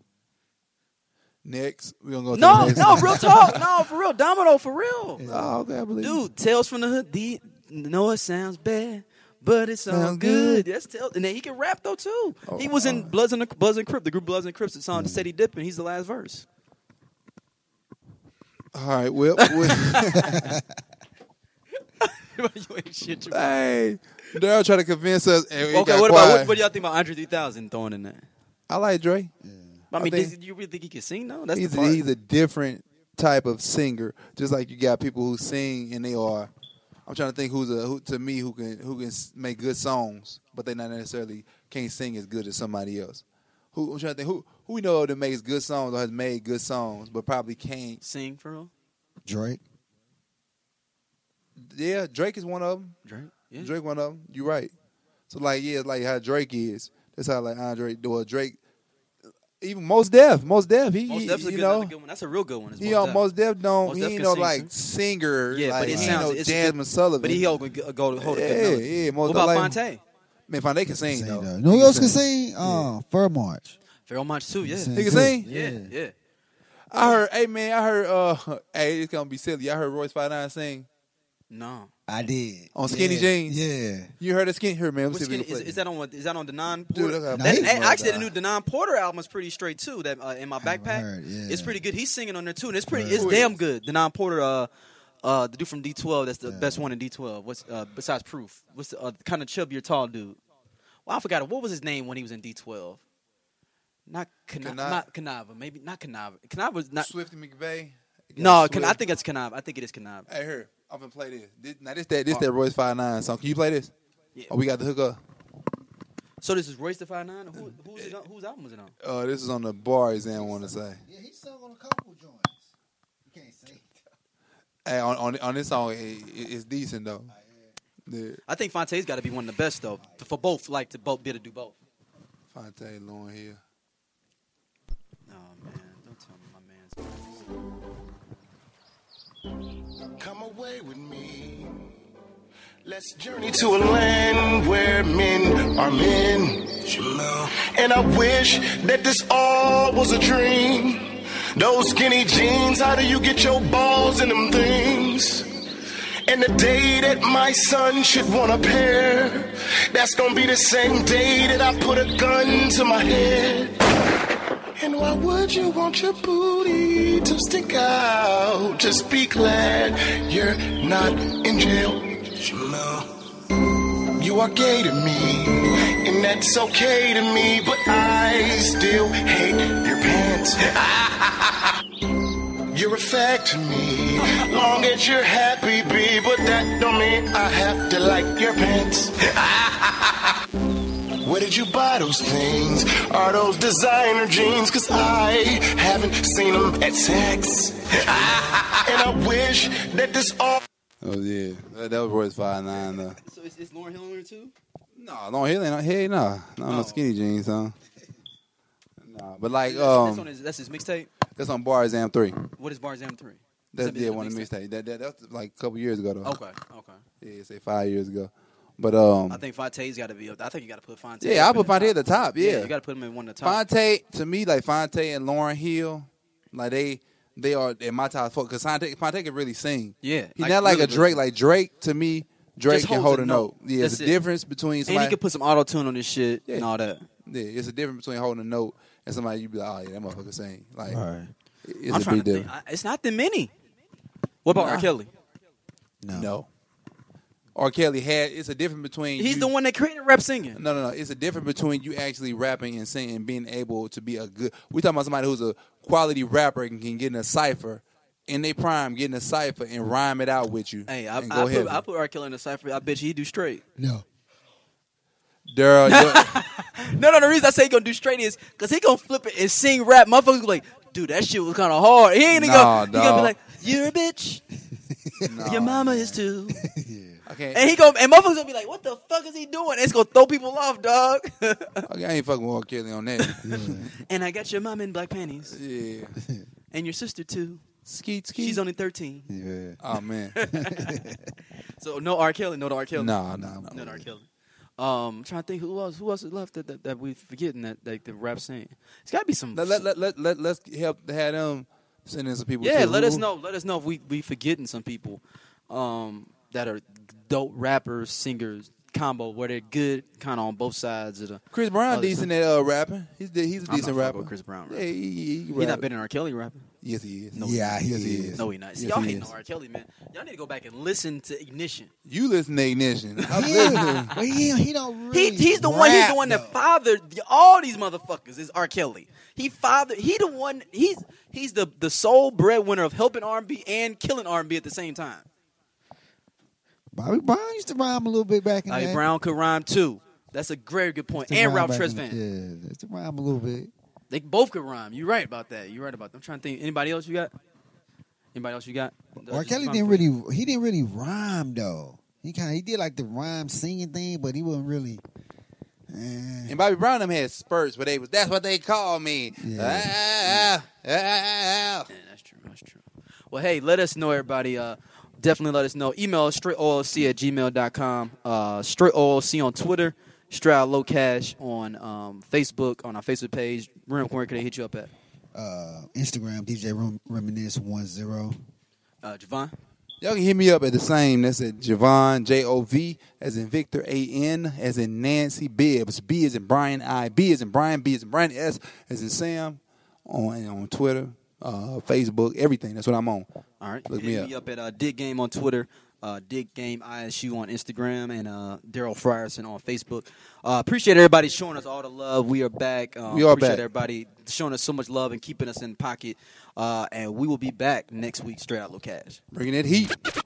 Next, we're gonna go. No, real talk. No, for real. Domino, for real. Yeah. Oh, okay, I believe. Dude, Tales from the Hood. No, it sounds bad, but it sounds good. That's Tales, and then he can rap though too. He was in Bloods and Crips, the group Bloods and Crips. The song "The Steady Dippin'." He's the last verse. All right, well, you ain't shit. Hey, Daryl trying to convince us. Okay, what do y'all think about Andre 3000 throwing in that? I like Dre. Yeah. I mean, do you really think he can sing though? That's he's a different type of singer. Just like you got people who sing and they are. I'm trying to think who can make good songs, but they not necessarily can't sing as good as somebody else. I'm trying to think who we know that makes good songs or has made good songs, but probably can't sing for real. Drake. Yeah, Drake is one of them. Drake one of them. You're right. So like how Drake is. That's how like Andre or Drake. Even Mos Def. Mos Def's a good one. That's a real good one. Mos Def don't. He ain't no like singer. Yeah, like, but it sounds. Jasmine Sullivan. But he'll go to hold a good note. Yeah. What about Fonte? Man, Fonte can sing though. No one else can sing. Pharoah Monch. Pharoah Monch too. Yeah, he can sing. Yeah. I heard. Hey, it's gonna be silly. I heard Royce 5'9" sing. No, I did on Skinny Jeans. Yeah, you heard of Skinny? Here, man. Is that on Denon Porter? Actually, the new Denon Porter album is pretty straight too. That in my backpack, it's pretty good. He's singing on there too, and it's damn good. Denon Porter, the dude from D12, that's the best one in D12. What's besides Proof? What's the kind of chubbier, tall dude? Well, I forgot what was his name when he was in D12. Not Canava, maybe not Canava. Canava was not Swifty McVeigh. No, I think it's Canava. I think it is Canava. Hey, here. I'm gonna play this. Now this that Royce 5'9" song. Can you play this? Yeah. Oh, we got the hook up. So this is Royce the 5'9"? Whose album is it on? This is on the bar. I want to say. Yeah, he sung on a couple joints. You can't say. Hey, on this song, it's decent though. Yeah. I think Fonte's got to be one of the best though for both, like to both be able to do both. Fonte, Lauryn Hill. Oh man, don't tell me my man's. Come away with me. Let's journey to a land where men are men. And I wish that this all was a dream. Those skinny jeans, how do you get your balls in them things? And the day that my son should want a pair, that's gonna be the same day that I put a gun to my head. And why would you want your booty to stick out? Just be glad you're not in jail. You are gay to me, and that's okay to me, but I still hate your pants. You're a fact to me, long as you're happy, B, but that don't mean I have to like your pants. What did you buy those things? Are those designer jeans? Cause I haven't seen them at sex. And I wish that this all... Oh, yeah. That was Royce 5'9", though. So is Lauryn Hill on there too? No, Lauryn Hill ain't. Hey, no. No skinny jeans, huh? Nah, but like, that's his mixtape? That's on Bar Exam 3. What is Bar Exam 3? That's one of the mixtape. That's like a couple years ago, though. Okay. Yeah, say 5 years ago. But I think Fonte's got to be up. I think you got to put Fonte. Yeah, I put Fonte at the top. Yeah, you got to put him in one of the top. Fonte, to me, like Fonte and Lauryn Hill, like they are in my top 4 because Fonte can really sing. Yeah, he's not like really a Drake. Like Drake, to me, Drake can hold a note. Yeah, there's a difference between somebody. And he can put some auto tune on this shit and all that. Yeah, it's a difference between holding a note and somebody you be like, oh yeah, that motherfucker sing. Like, it's I'm a big difference. It's not that many. What about R. Kelly? No. R. Kelly it's a difference between... He's the one that created rap singing. No. It's a difference between you actually rapping and singing and being able to be a good... We're talking about somebody who's a quality rapper and can get in a cipher, in their prime, get in a cipher and rhyme it out with you. Hey, I put R. Kelly in a cipher. I bet you he do straight. No. Daryl, No, the reason I say he gonna do straight is because he gonna flip it and sing rap. Motherfuckers be like, dude, that shit was kind of hard. He gonna be like, you're a bitch. Your mama is too. Okay. And motherfuckers gonna be like, what the fuck is he doing? It's gonna throw people off, dog. Okay, I ain't fucking with R. Kelly on that. And I got your mama in black panties. Yeah. And your sister too. Skeet. She's only 13. Yeah. Oh man. So no R. Kelly, no to R. Kelly. No to R. Kelly. I'm trying to think who else is left that we forgetting that the rap scene. It's got to be some. Let's help have them send in some people. Yeah, too. let us know if we forgetting some people that are dope rappers, singers combo where they're good kind of on both sides of the. Chris Brown decent at rapping. He's a decent rapper. Chris Brown. Yeah, he's not better than R. Kelly rapping. Yes, he is. No, he is. No, he not. See, y'all hating on R. Kelly, man. Y'all need to go back and listen to Ignition. You listen to Ignition. He don't really He's the one that fathered all these motherfuckers is R. Kelly. He's the sole breadwinner of helping R&B and killing R&B at the same time. Bobby Brown used to rhyme a little bit back in the day. Bobby Brown could rhyme too. That's a very good point. And Ralph Tresvant. Yeah, used to rhyme a little bit. They both could rhyme. You're right about that. I'm trying to think. Anybody else you got? R. Kelly didn't really rhyme though. He did like the rhyme singing thing, but he wasn't really. And Bobby Brown them had spurts, but that's what they call me. Yeah. That's true. Well, hey, let us know, everybody. Definitely let us know. Email us straightoilc@gmail.com. StraightOilC on Twitter. Straight Out Low Cash on Facebook, on our Facebook page. Where can they hit you up at? Instagram, DJ Reminisce 10. Javon? Y'all can hit me up at the same. That's at Javon, Jov, as in Victor, A-N, as in Nancy, Bibbs. B as in Brian, I. B as in Brian, B as in Brian, S as in Sam. On Twitter, Facebook, everything. That's what I'm on. All right. Look me up at Dig Game on Twitter. Dig Game ISU on Instagram, and Daryl Frierson on Facebook. Appreciate everybody showing us all the love. We are back. Appreciate everybody showing us so much love and keeping us in pocket. And we will be back next week, Straight Out Low Cash. Bringing it heat.